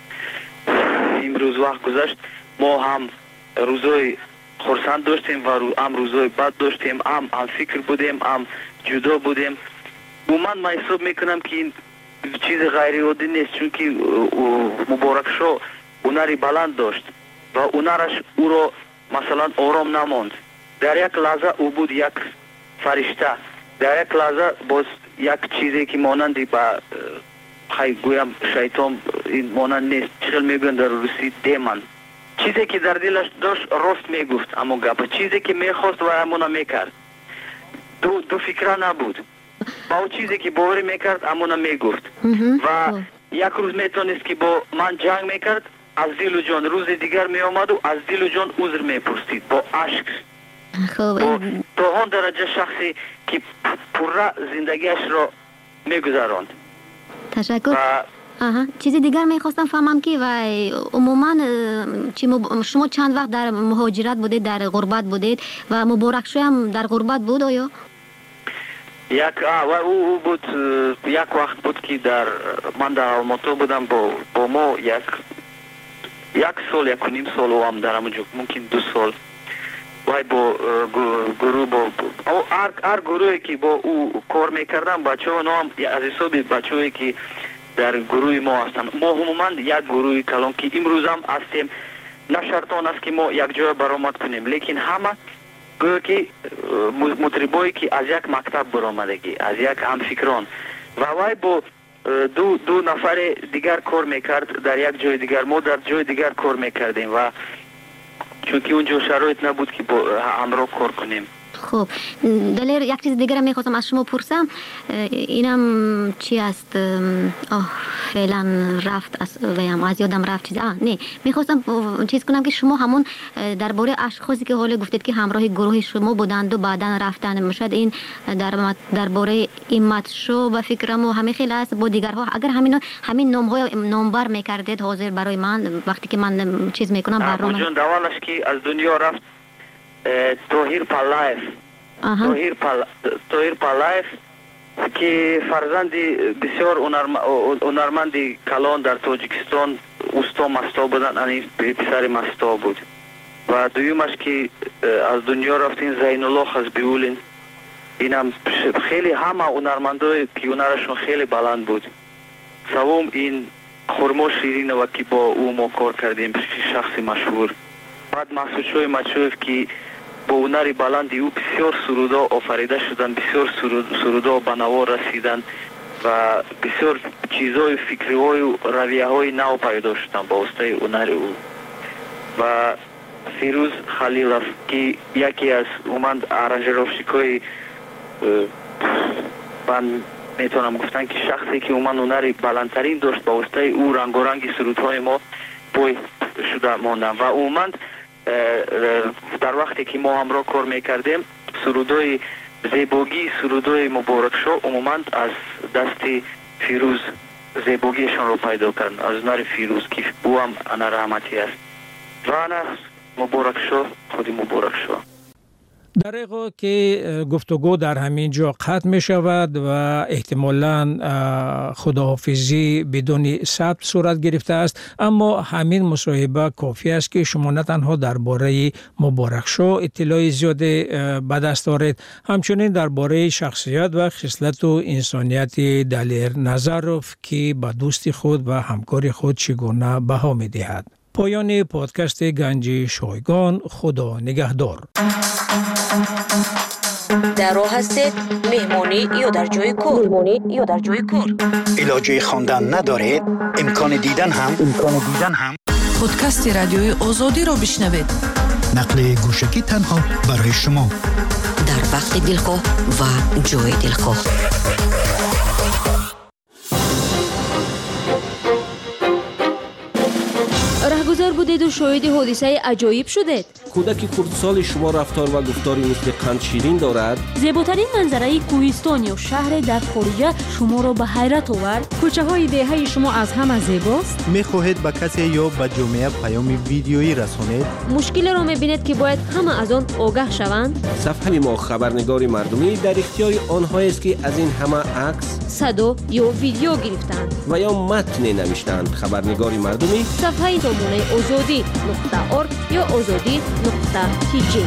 امروز وقت گذشت ما هم روزای خرسند داشتیم و هم روزای بد داشتیم، هم هم فکر بودیم، هم جدا بودیم. و من ما حساب میکنم که این چیز غیر عادی نیست، چون که مبارک شو هنری بلند داشت و هنرش او رو مثلا آرام نماند. در یک لحظه او بود یک فرشته، در یک لحظه باز یک چیزی که مانندی با خیلی گویم شیطان این مانند نیست، چخل میگن در روسی دیمن، چیزی که در دلش داشت راست میگفت، اما گپ چیزی که میخواست و همونا میکرد، دو دو فکره نبود. با اون چیزی که باوری میکرد همونا میگفت و یک روز میتونست که با من جنگ میکرد، از دل و جان روز دیگر میامد و از دل و جان عذر میپرسید با عشق. با تا آن درجه شخصی که پره زندگیش را میگذراند. تشکر. آها چیزی دیگر میخواستم فهمم که و عموما شما چند وقت در مهاجرت بودید، در غربت بودید و مبارک شو هم در غربت بود آیا؟ یک و او بود یک وقت بود که در من در آلماتو بودم با با ما یک یک سال یک و نیم سال و هم در همونجا ممکن دو سال وای با گروه با هر هر گروهی که با او کار میکردم بچه ها نام از حساب بچه هایی که در گروه ما هستن. ما عموما یک گروه کلام که امروز هم هستیم، نه شرطان است که ما یک جای برآمد کنیم، لیکن همه گویا که مطربایی که از یک مکتب برآمدگی، از یک همفکران و وای با دو دو نفر دیگر کار میکرد در یک جای دیگر، ما در جای دیگر کار میکردیم و چون که اونجا شرایط نبود که با همراه کار کنیم. خب دلیر یک چیز دیگر میخواستم از شما پرسم، اینم چی است؟ آه فعلا رفت از ویم از یادم رفت چیز آه نه میخواستم چیز کنم که شما همون درباره اشخاصی که حالا گفتید که همراه گروه شما بودند و بعدا رفتن، مشاید این در درباره ایمت شو و فکرم و همه خیلی است با دیگرها، اگر همین همین نام‌های نامبر میکردید حاضر برای من وقتی که من چیز میکنم برنامه جون دوالش که از دنیا رفت توهیر پالایف توهیر پال توهیر پالایف که فرزندی بسیار هنرمندی کلان در تاجیکستان اوستا مستا بودن، این پسر مستا بود و دویمش که از دنیا رفتین زین الله از بیولین، اینم خیلی همه هنرمندای که هنرشون خیلی بلند بود. سوم این خرما شیرین و که با او ما کار کردیم، شخص مشهور. بعد محسود شوی مچوف که با هنری بلندی او بسیار سرودا آفریده شدن، بسیار سرودا به نوا رسیدن و بسیار چیزهای فکری های و رویه های نو پیدا شدن با واسطه هنر او. و فیروز خلیلوف که یکی از اومد ارنجروشیکای من میتونم گفتن که شخصی که اومد هنری بلندترین داشت با واسطه او رنگ و رنگ سرودهای ما پای شده ماندن و اومد در وقتی که ما همراه کار میکردیم سرودای زیباگی سرودای مبارک شو عموما از دست فیروز زیباگیشان رو پیدا کردن، از هنر فیروز که او هم هنر رحمتی است و انا مبارک شو خودی مبارک شو. در حقیقت که گفتگو در همین جا قطع می شود و احتمالاً خداحافظی بدون ثبت صورت گرفته است، اما همین مصاحبه کافی است که شما نه تنها درباره مبارک شو اطلاع زیاد به دست آورید، همچنین درباره شخصیت و خصلت و انسانیت دلیر نظروف که به دوست خود و همکار خود چگونه بها می دهد. پایان پادکست گنج شایگان. خدا نگهدار. در راه هستید مهمانی یا در جای کار؟ مهمانی یا در جای کار؟ علاجه خواندن ندارید؟ امکان دیدن هم امکان دیدن هم پادکست رادیوی آزادی را بشنوید. نقل گوشکی تنها برای شما در وقت دلخواه و جای دلخواه. رهگذر بودید و شاهد حادثه عجایب شدید. کودک خردسال شما رفتار و گفتاری مثل قند شیرین دارد. زیباترین منظره کوهستان یا شهر در خارج شما را به حیرت آورد. کوچه های دهه شما از همه زیباست. میخواهید به کسی یا به جامعه پیام ویدیویی رسانید؟ مشکل را میبینید که باید همه از آن آگاه شوند. صفحه ما خبرنگار مردمی در اختیار آنهایی است که از این همه عکس، صدا یا ویدیو گرفتند و یا متن نوشتند. خبرنگار مردمی صفحه سامانه آزادی نقطه ارگ یا آزادی نقطه تی جی.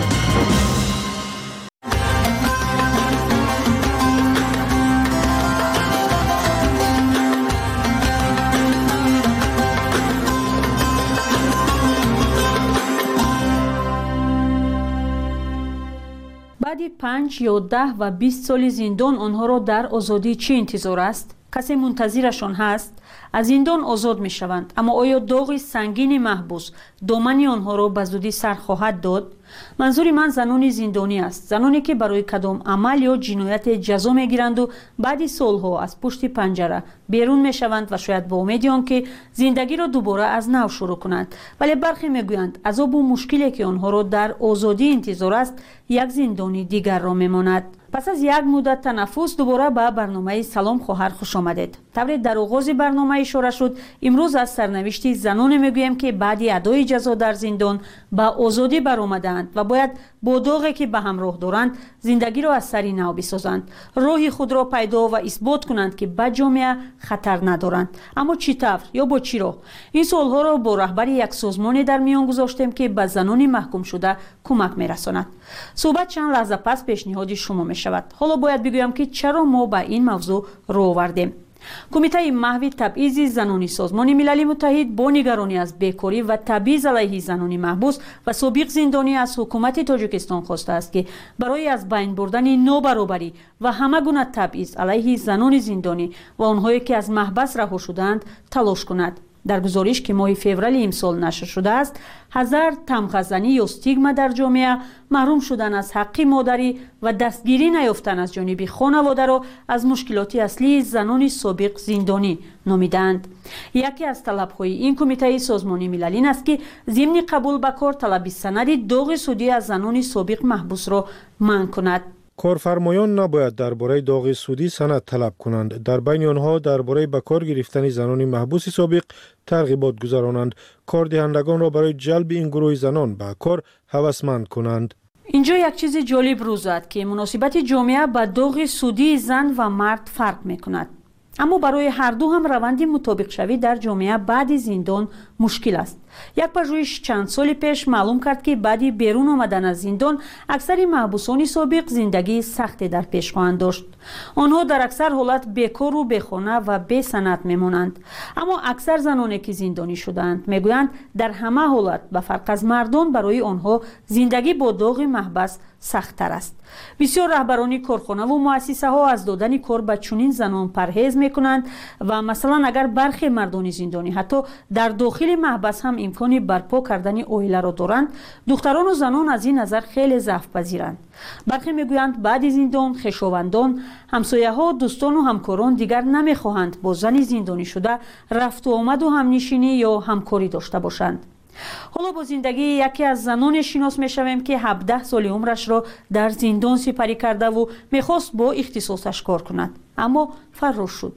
بعد پنج یا ده و بیست سال زندان آنها را در آزادی چه انتظار است؟ کسی منتظرشان هست؟ از زندان آزاد می شوند، اما آیا داغ سنگین محبوس دامن آنها را به زودی سر خواهد داد؟ منظور من زنان زندانی است، زنانی که برای کدام عمل یا جنایت جزا می گیرند و بعد سالها از پشت پنجره بیرون می شوند و شاید با امید آنکه زندگی را دوباره از نو شروع کنند، ولی برخی می گویند عذاب و مشکلی که آنها را در آزادی انتظار است یک زندانی دیگر را می ماند. پس از یک مدت تنفس دوباره به برنامه سلام خواهر خوش آمدید. طوری در آغاز برنامه اشاره شد، امروز از سرنوشت زنان میگویم که بعد ادای جزا در زندان به آزادی برآمدند و باید با داغی که به همراه دارند زندگی را از سری نو بسازند، راه خود را پیدا و اثبات کنند که به جامعه خطر ندارند. اما چطور یا با چی راه؟ این سوالها را با رهبر یک سازمان در میان گذاشتیم که به زنان محکوم شده کمک میرساند. صحبت چند لحظه پس پیشنهاد شما می شود. حالا باید بگویم که چرا ما به این موضوع رو آوردیم. کمیته محو تبعیض زنانی سازمان ملل متحد با نگرانی از بیکاری و تبعیض علیه زنان محبوس و سابق زندانی از حکومت تاجیکستان خواسته است که برای از بین بردن نابرابری و همه گونه تبعیض علیه زنان زندانی و آنهایی که از محبس رها شدند تلاش کند. در گزارش که ماه فوریه امسال نشر شده است، هزار تمغه‌زنی یا استیگما در جامعه، محروم شدن از حق مادری و دستگیری نیافتن از جانب خانواده را از مشکلات اصلی زنان سابق زندانی نامیدند. یکی از طلب‌های این کمیته سازمان ملل این است که ضمن قبول به کار طلب سند داغ سودی از زنان سابق محبوس را منع کند. کارفرمایان نباید درباره داغ سودی سند طلب کنند. در بین آنها درباره به کار گرفتن زنان محبوس سابق ترغیبات گذرانند. کاردهندگان را برای جلب این گروه زنان به کار هوسمند کنند. اینجا یک چیز جالب روز است که مناسبت جامعه با داغ سودی زن و مرد فرق می‌کند. اما برای هر دو هم روند مطابق شوی در جامعه بعد زندان مشکل است. یک پژوهش چند سال پیش معلوم کرد که بعد بیرون آمدن از زندان اکثر محبوسان سابق زندگی سختی در پیش خواهند داشت. آنها در اکثر حالت بیکار و بیخانه و بی سند میمانند. اما اکثر زنانی که زندانی شدند میگویند در همه حالت به فرق از مردان برای آنها زندگی با داغ محبس سخت تر است. بسیار رهبران کارخانه و مؤسسه ها از دادن کار به چنین زنان پرهیز میکنند و مثلا اگر برخی مردان زندانی حتی در داخل محبس هم امکان برپا کردن عائله را دارند، دختران و زنان از این نظر خیلی ضعف پذیرند. برخی میگویند بعد زندان خویشاوندان، همسایه ها، دوستان و همکاران دیگر نمیخواهند با زن زندانی شده رفت و آمد و همنشینی یا همکاری داشته باشند. حالا با زندگی یکی از زنان شناس میشویم که هفده سال عمرش را در زندان سپری کرده و میخواست با اختصاصش کار کند، اما فرار شد.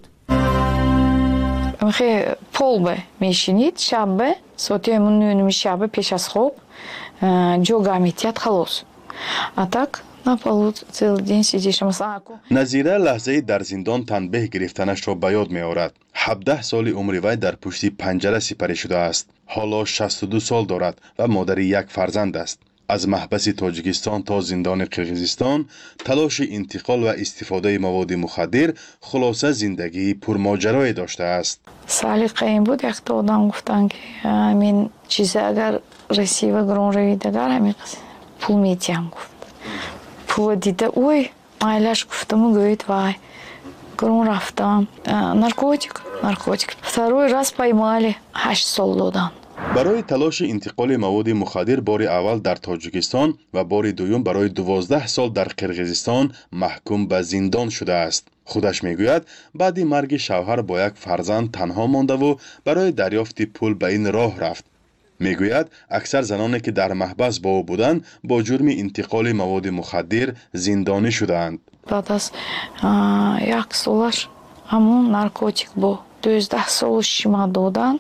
خیلی полбе میشینید شب ساعت نو شب پیش از خواب جا گاه میتیاد خلاص А так на полу целый день сидишь. назира лаҳзаи дар зиндон танбеҳ гирифтанашро ба ёд меорад. ҳабдаҳ соли умри вай дар пушти панҷара сипарӣ шудааст. ҳоло шасту ду сол дорад ва модари як фарзанд аст. аз маҳбаси тоҷикистон то зиндони қирғизистон талоши интиқол ва истифодаи маводи мухаддир хулоса зиндагии пурмоҷарое доштааст. Салиқа ин буд, якта одам гуфтанд ки ҳамин чизе агар расива гронравӣ дагар ҳамин пул медиҳам гуфт. Пула дида ой майлаш гуфтаму гӯяд вай грон рафтам. Наркотик, наркотик. Второй раз поймали, ҳашт сол додан. барои талоши интиқоли маводи мухаддир бори аввал дар тоҷикистон ва бори дуюм барои дувоздаҳ сол дар қирғизистон маҳкум ба зиндон шудааст. худаш мегӯяд баъди марги шавҳар бо як фарзанд танҳо мондаву барои дарёфти пул ба ин роҳ рафт. мегӯяд аксар заноне ки дар маҳбас бо ӯ буданд бо ҷурми интиқоли маводи мухаддир зиндонӣ шудаанд. баъд аз як солаш ҳамон наркотик бо дувоздаҳ солу шима додан.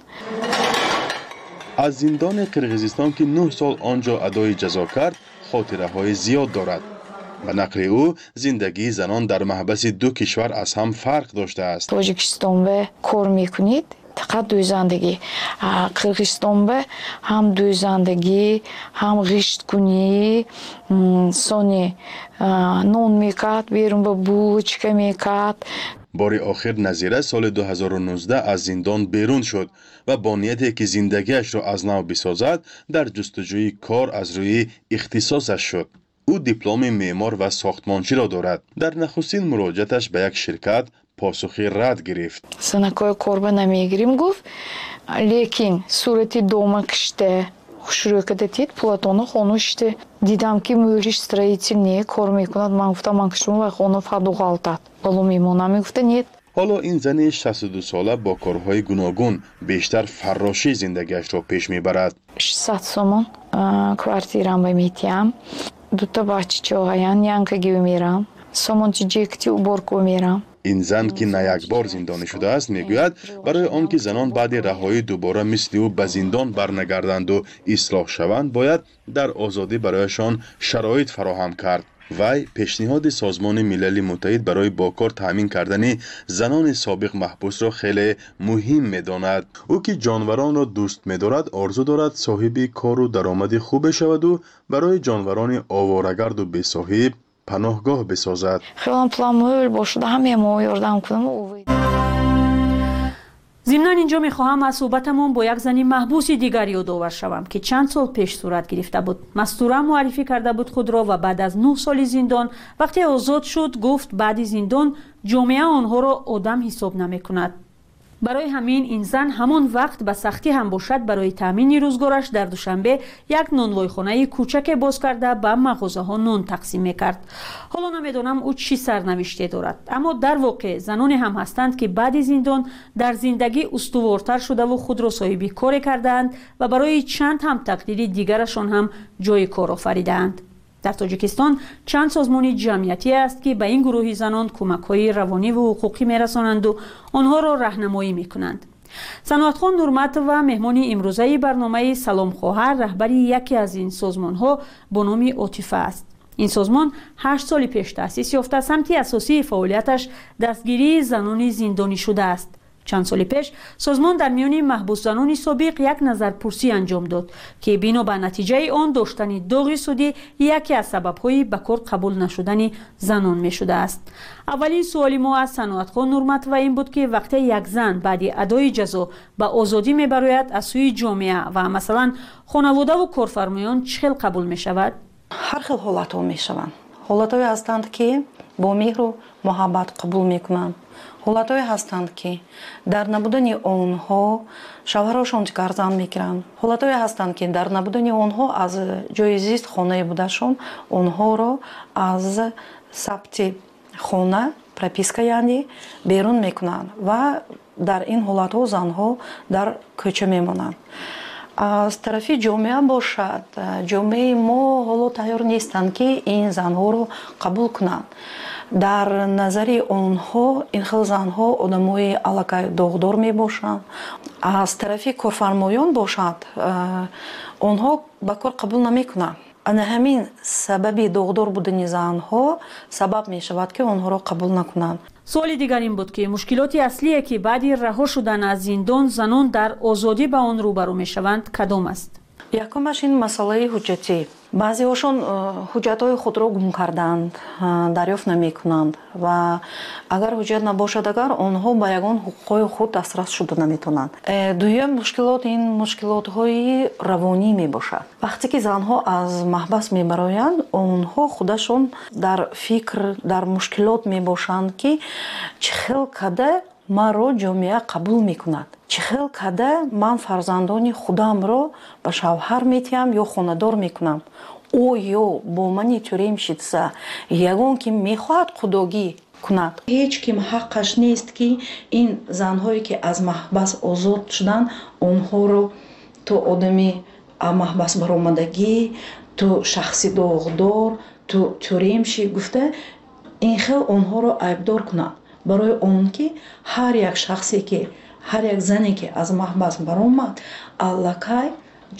аз зиндони қирғизистон ки нӯҳ сол он ҷо адои ҷазо кард хотираҳои зиёд дорад. ба нақли ӯ зиндагии занон дар маҳбаси ду кишвар аз ҳам фарқ доштааст. тоҷикистонбе кор мекунед фақат дӯзандагӣ, қирғизистонбе ҳам дӯзандагӣ, ҳам ғишткунӣ, сони нон мекард, берун ба булочка мекард. бори охир назира соли ду ҳазору нуздаҳ аз зиндон берун шуд ва бо нияте ки зиндагиашро аз нав бисозад дар ҷустуҷӯи кор аз рӯи ихтисосаш шуд. ӯ дипломи меъмор ва сохтмончиро дорад. дар нахустин муроҷиаташ ба як ширкат посухи рад гирифт. санакои корба намегирим гуфт, лекин сурати дома киште хушрӯкада дид платона хонуште дидам ки мӯриш строитель не кор мекунад. ман гуфтам ман кишум ва хона фаду ғалтад балу мемонам. мегуфта нет. ҳоло ин зани шасту ду сола бо корҳои гуногун бештар фарроши зиндагиашро пеш мебарад. шишсад сомон квартирамба метиҳам. дута бачачаҳаян янкаги умерам. сомончи ҷекти уборку умерам. ин зан ки на якбор зиндонӣ шудааст мегӯяд барои он ки занон баъди раҳоӣ дубора мисли ӯ ба зиндон барнагарданду ислоҳ шаванд бояд дар озодӣ барояшон шароит фароҳам кард. вай пешниҳоди созмони милали муттаҳид барои бо кор таъмин кардани занони собиқ маҳбусро хеле муҳим медонад. ӯ ки ҷонваронро дӯст медорад орзу дорад соҳиби кору даромади хубе шаваду барои ҷонварони оворагарду бесоҳиб паноҳгоҳ бисозад. хелам пламӯл бошуда ҳамеамо ёрдам кунам. зимнан инҷо мехоҳам аз суҳбатамон бо як зани маҳбуси дигар ёдовар шавам ки чанд сол пеш сурат гирифта буд. мастура муаррифӣ карда буд худро ва баъд аз нӯҳ соли зиндон вақте озод шуд гуфт баъди зиндон ҷомеа онҳоро одам ҳисоб намекунад. барои ҳамин ин зан ҳамон вақт ба сахтӣ ҳам бошад барои таъмини рӯзгораш дар душанбе як нонвойхонаи кӯчаке боз карда ба мағозаҳо нон тақсим мекард. ҳоло намедонам ӯ чӣ сарнавиште дорад, аммо дар воқеъ заноне ҳам ҳастанд ки баъди зиндон дар зиндагӣ устувортар шудаву худро соҳиби коре кардаанд ва барои чанд ҳам тақдири дигарашон ҳам ҷойи кор офаридаанд. дар тоҷикистон чанд созмони ҷамъиятӣ аст ки ба ин гурӯҳи занон кӯмакҳои равониву ҳуқуқӣ мерасонанду онҳоро раҳнамоӣ мекунанд. саноатхон нурматова меҳмони имрӯзаи барномаи салом хоҳар раҳбари яке аз ин созмонҳо бо номи отифа аст. ин созмон ҳашт соли пеш таъсис ёфта самти асосии фаъолияташ дастгирии занони зиндонишуда аст. чанд соли пеш созмон дар миёни маҳбусзанони собиқ як назарпурсӣ анҷом дод ки бино ба натиҷаи он доштани доғи судӣ яке аз сабабҳои ба кор қабул нашудани занон мешудааст. аввалин суоли мо аз саноатхон нурматова ин буд ки вақте як зан баъди адои ҷазо ба озодӣ мебарояд аз сӯи ҷомеа ва масалан хонаводаву корфармоён чӣ хел қабул мешавад? ҳар хел ҳолатҳо мешаванд. ҳолатҳое ҳастанд ки бо меҳру муҳаббат қабул мекунанд. ҳолатҳое ҳастанд ки дар набудани онҳо шавҳарашон гарзанд мегиранд. ҳолатҳое ҳастанд ки дар набудани онҳо аз ҷои зист хонае будашон онҳоро аз сабти хона прописка яъне берун мекунанд ва дар ин ҳолатҳо занҳо дар кӯча мемонанд. аз тарафи ҷомеа бошад, ҷомеаи мо ҳоло тайёр нестанд ки ин занҳоро қабул кунанд. дар назари онҳо ин хел занҳо одамои аллакай доғдор мебошанд. аз тарафи корфармоён бошад, онҳо ба кор қабул намекунанд. ана ҳамин сабаби догдор будани занҳо сабаб мешавад ки онҳоро қабул накунанд. суоли дигар ин буд ки мушкилоти аслие ки баъди раҳо шудан аз зиндон занон дар озодӣ ба он рӯбарӯ мешаванд кадом аст? якумаш ин масъалаи ҳуҷҷатӣ. баъзеҳошон ҳуҷҷатҳои худро гум карданд, дарёфт намекунанд ва агар ҳуҷҷат набошад агар онҳо ба ягон ҳуқуқҳои худ дастрас шуда наметавонанд. дуюм мушкилот ин мушкилотҳои равонӣ мебошад. вақте ки занҳо аз маҳбас мебароянд онҳо худашон дар фикр дар мушкилот мебошанд ки чӣ хел када маро ҷомеа қабул мекунад, чӣ хел када ман фарзандони худамро ба шавҳар метиҳам ё хонадор мекунам. оё бо мани тюрем шидса ягон ки мехоҳад худогӣ кунад. ҳеҷ ким ҳаққаш нест ки ин занҳое ки аз маҳбас озод шуданд онҳоро то одами маҳбас баромадагӣ, то шахси доғдор, то тюремшӣ гуфта ин хел онҳоро айбдор кунад. барои он ки ҳар як шахсе ки ҳар як зане ки аз маҳбас баромад аллакай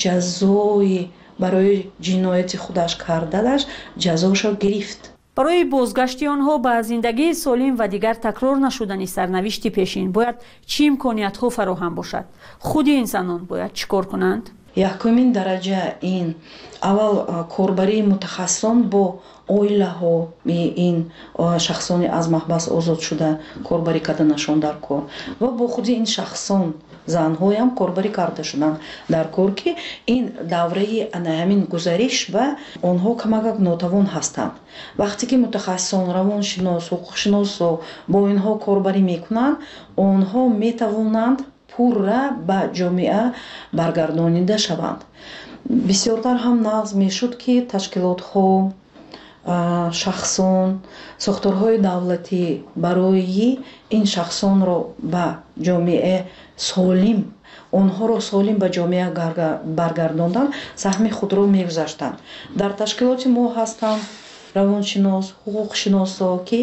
ҷазои барои ҷинояти худаш карданаш ҷазошо гирифт. барои бозгашти онҳо ба зиндагии солим ва дигар такрор нашудани сарнавишти пешин бояд чӣ имкониятҳо фароҳам бошад? худи ин занон бояд чӣ кор кунанд? якумин дараҷа ин аввал корбарии мутахассисон бо оилаҳо ин шахсони аз маҳбас озод шуда корбарӣ карданашон дар кор ва бо худи ин шахсон занҳоям корбарӣ карда шуданд дар кор ки ин давраи ана ҳамин гузариш ба онҳо камакак нотавон ҳастанд. вақте ки мутахассисон равоншинос ҳуқуқшиносо бо инҳо корбарӣ мекунанд онҳо метавонанд пурра ба ҷомеа баргардонида шаванд. бисёртар ҳам нағз мешуд ки ташкилотҳо шахсон сохторҳои давлатӣ барои ин шахсонро ба ҷомеа солим онҳоро солим ба ҷомеа баргардондан саҳми худро мегузаштанд. дар ташкилоти мо ҳастанд равоншинос ҳуқуқшиносо ки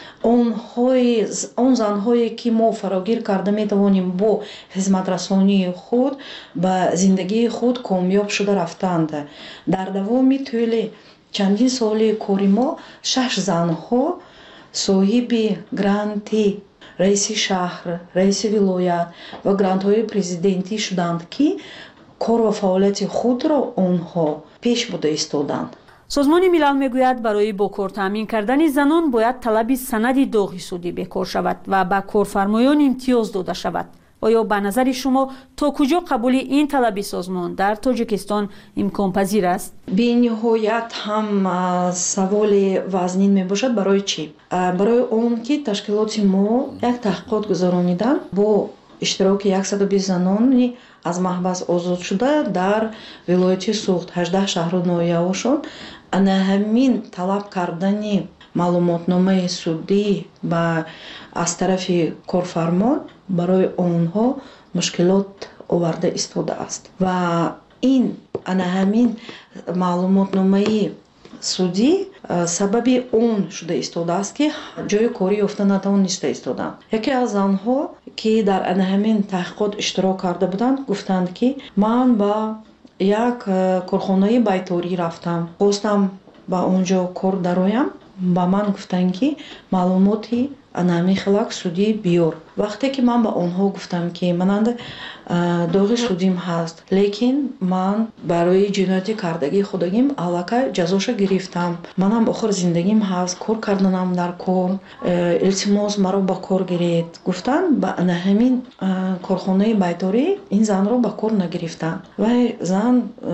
он занҳое ки мо фарогир карда метавонем бо хизматрасонии худ ба зиндагии худ комёб шуда рафтанд. дар давоми тӯли чандин соли кори мо шаш занҳо соҳиби гранти раиси шаҳр, раиси вилоят ва грантҳои президентӣ шуданд ки кор ва фаъолияти худро онҳо пеш бурда истоданд. созмони милал мегӯяд барои бо кор таъмин кардани занон бояд талаби санади доғи судӣ бекор шавад ва ба корфармоён имтиёз дода шавад. оё ба назари шумо то куҷо қабули ин талаби созмон дар Тоҷикистон имконпазир аст? бениҳоят ҳам саволи вазнин мебошад. барои чӣ? барои он ки ташкилоти мо як таҳқиқот гузаронидан бо иштироки яксаду бист занони аз маҳбас озод шуда дар вилояти суғд ҳаждаҳ шаҳру ноҳияҳошон ана ҳамин талаб кардани маълумотномаи судӣ ба аз тарафи корфармон барои онҳо мушкилот оварда истодааст ва ин ана ҳамин маълумотномаи судӣ сабаби он шуда истодааст ки ҷои корӣ ёфта натавониста истоданд. яке аз занҳо ки дар ана ҳамин таҳқиқот иштирок карда буданд гуфтанд ки ман ба як корхонаи байторӣ рафтам, хостам ба он ҷо кор дароям. ба ман гуфтанд ки маълумоти ана ҳамин хелак судӣ биёр. вақте ки ман ба онҳо гуфтам ки мананда доғи судим ҳаст, лекин ман барои ҷинояти кардагии худагим аллакай ҷазоша гирифтам, манам охир зиндагим ҳаст, кор карданам дар кор, илтимос маро ба кор гиред. гуфтан ба ана ҳамин корхонаи байторӣ ин занро ба кор нагирифтанд. вай зан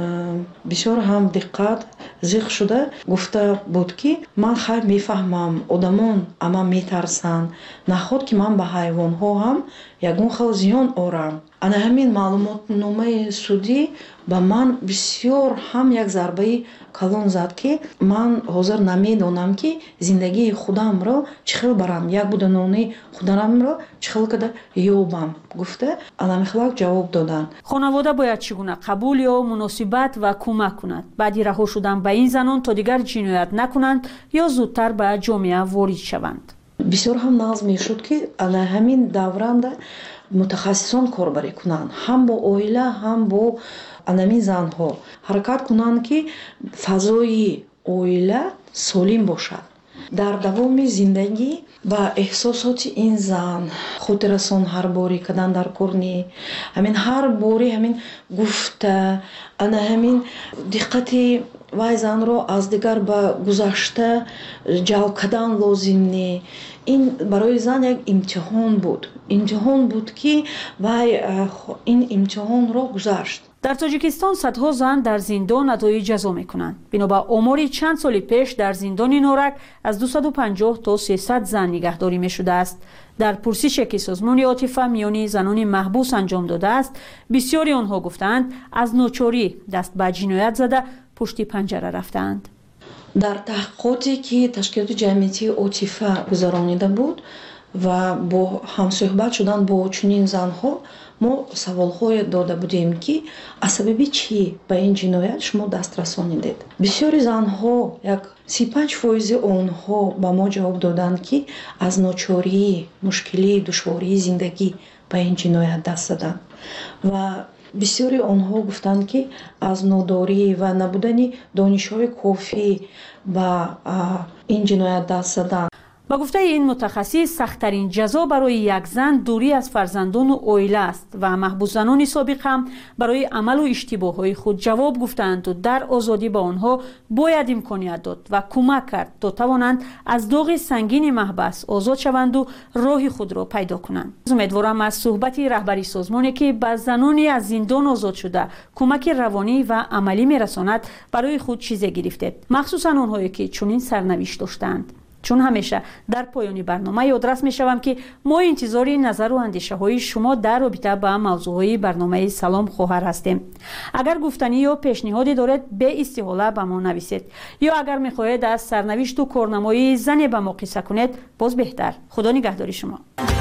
бисёр ҳам диққат зиқ шуда гуфта буд ки ман хай мефаҳмам одамон ама метарсанд, наход ки ман ба ҳайвонҳо ҳам ягон хел зиён орам. ана ҳамин маълумотномаи судӣ ба ман бисёр ҳам як зарбаи калон зад ки ман ҳозир намедонам ки зиндагии худамро чӣ хел барам, як буданони худамро чӣ хел када ёбам гуфта аламихлак ҷавоб доданд. хонавода бояд чӣ гуна қабул ё муносибат ва кӯмак кунад баъди раҳо шудан ба ин занон то дигар ҷиноят накунанд ё зудтар ба ҷомеа ворид шаванд? бисёр ҳам нағз мешуд ки ана ҳамин давранда мутахассисон корбарӣ кунанд, ҳам бо оила ҳам бо анами занҳо ҳаракат кунанд ки фазои оила солим бошад. дар давоми зиндагӣ ба эҳсосоти ин зан хотиррасон ҳар бори кадан дар корни ҳамин ҳар бори ҳамин гуфта ана ҳамин диққати вай занро аз дигар ба гузашта ҷалб кардан лозим не. ин барои зан як имтиҳон буд имтиҳон буд ки вай ин имтиҳонро гузашт. дар тоҷикистон садҳо зан дар зиндон адои ҷазо мекунанд. бино ба омори чанд соли пеш дар зиндони норак аз дусаду панҷоҳ то сесад зан нигаҳдорӣ мешудааст. дар пурсише ки созмони отифа миёни занони маҳбус анҷом додааст, бисёри онҳо гуфтанд аз ночорӣ даст ба ҷиноят зада пушти панҷара рафтаанд. дар таҳқиқоте ки ташкилоти ҷамъиятии отифа гузаронида буд ва бо ҳамсӯҳбат шудан бо чунин занҳо мо саволҳое дода будем ки аз сабаби чӣ ба ин ҷиноят шумо даст расонидед. бисёри занҳо як си панҷ фоизи онҳо ба мо ҷавоб доданд ки аз ночорӣ мушкилӣ душвории зиндагӣ ба ин ҷиноят даст заданд ва бисёри онҳо гуфтанд ки аз нодорӣ ва набудани донишҳои кофӣ ба ин ҷиноят даст заданд. ба гуфтаи ин мутахассис, сахттарин ҷазо барои як зан дурӣ аз фарзандону оила аст ва маҳбусзанони собиқ ҳам барои амалу иштибоҳҳои худ ҷавоб гуфтаанду дар озодӣ ба онҳо бояд имконият дод ва кӯмак кард то тавонанд аз доғи сангини маҳбас озод шаванду роҳи худро пайдо кунанд. умедворам аз суҳбати раҳбари созмоне ки ба занони аз зиндон озод шуда кӯмаки равонӣ ва амалӣ мерасонад барои худ чизе гирифтед, махсусан онҳое ки чунин сарнавишт доштаанд. чун ҳамеша дар поёни барнома ёдрас мешавам ки мо интизори назару андешаҳои шумо дар робита ба мавзӯъҳои барномаи Салом Хоҳар ҳастем. агар гуфтанӣ ё пешниҳоде доред, беистиҳола ба мо нависед, ё агар мехоҳед аз сарнавишту корнамоии зане ба мо қисса кунед, боз беҳтар. худо нигаҳдори шумо.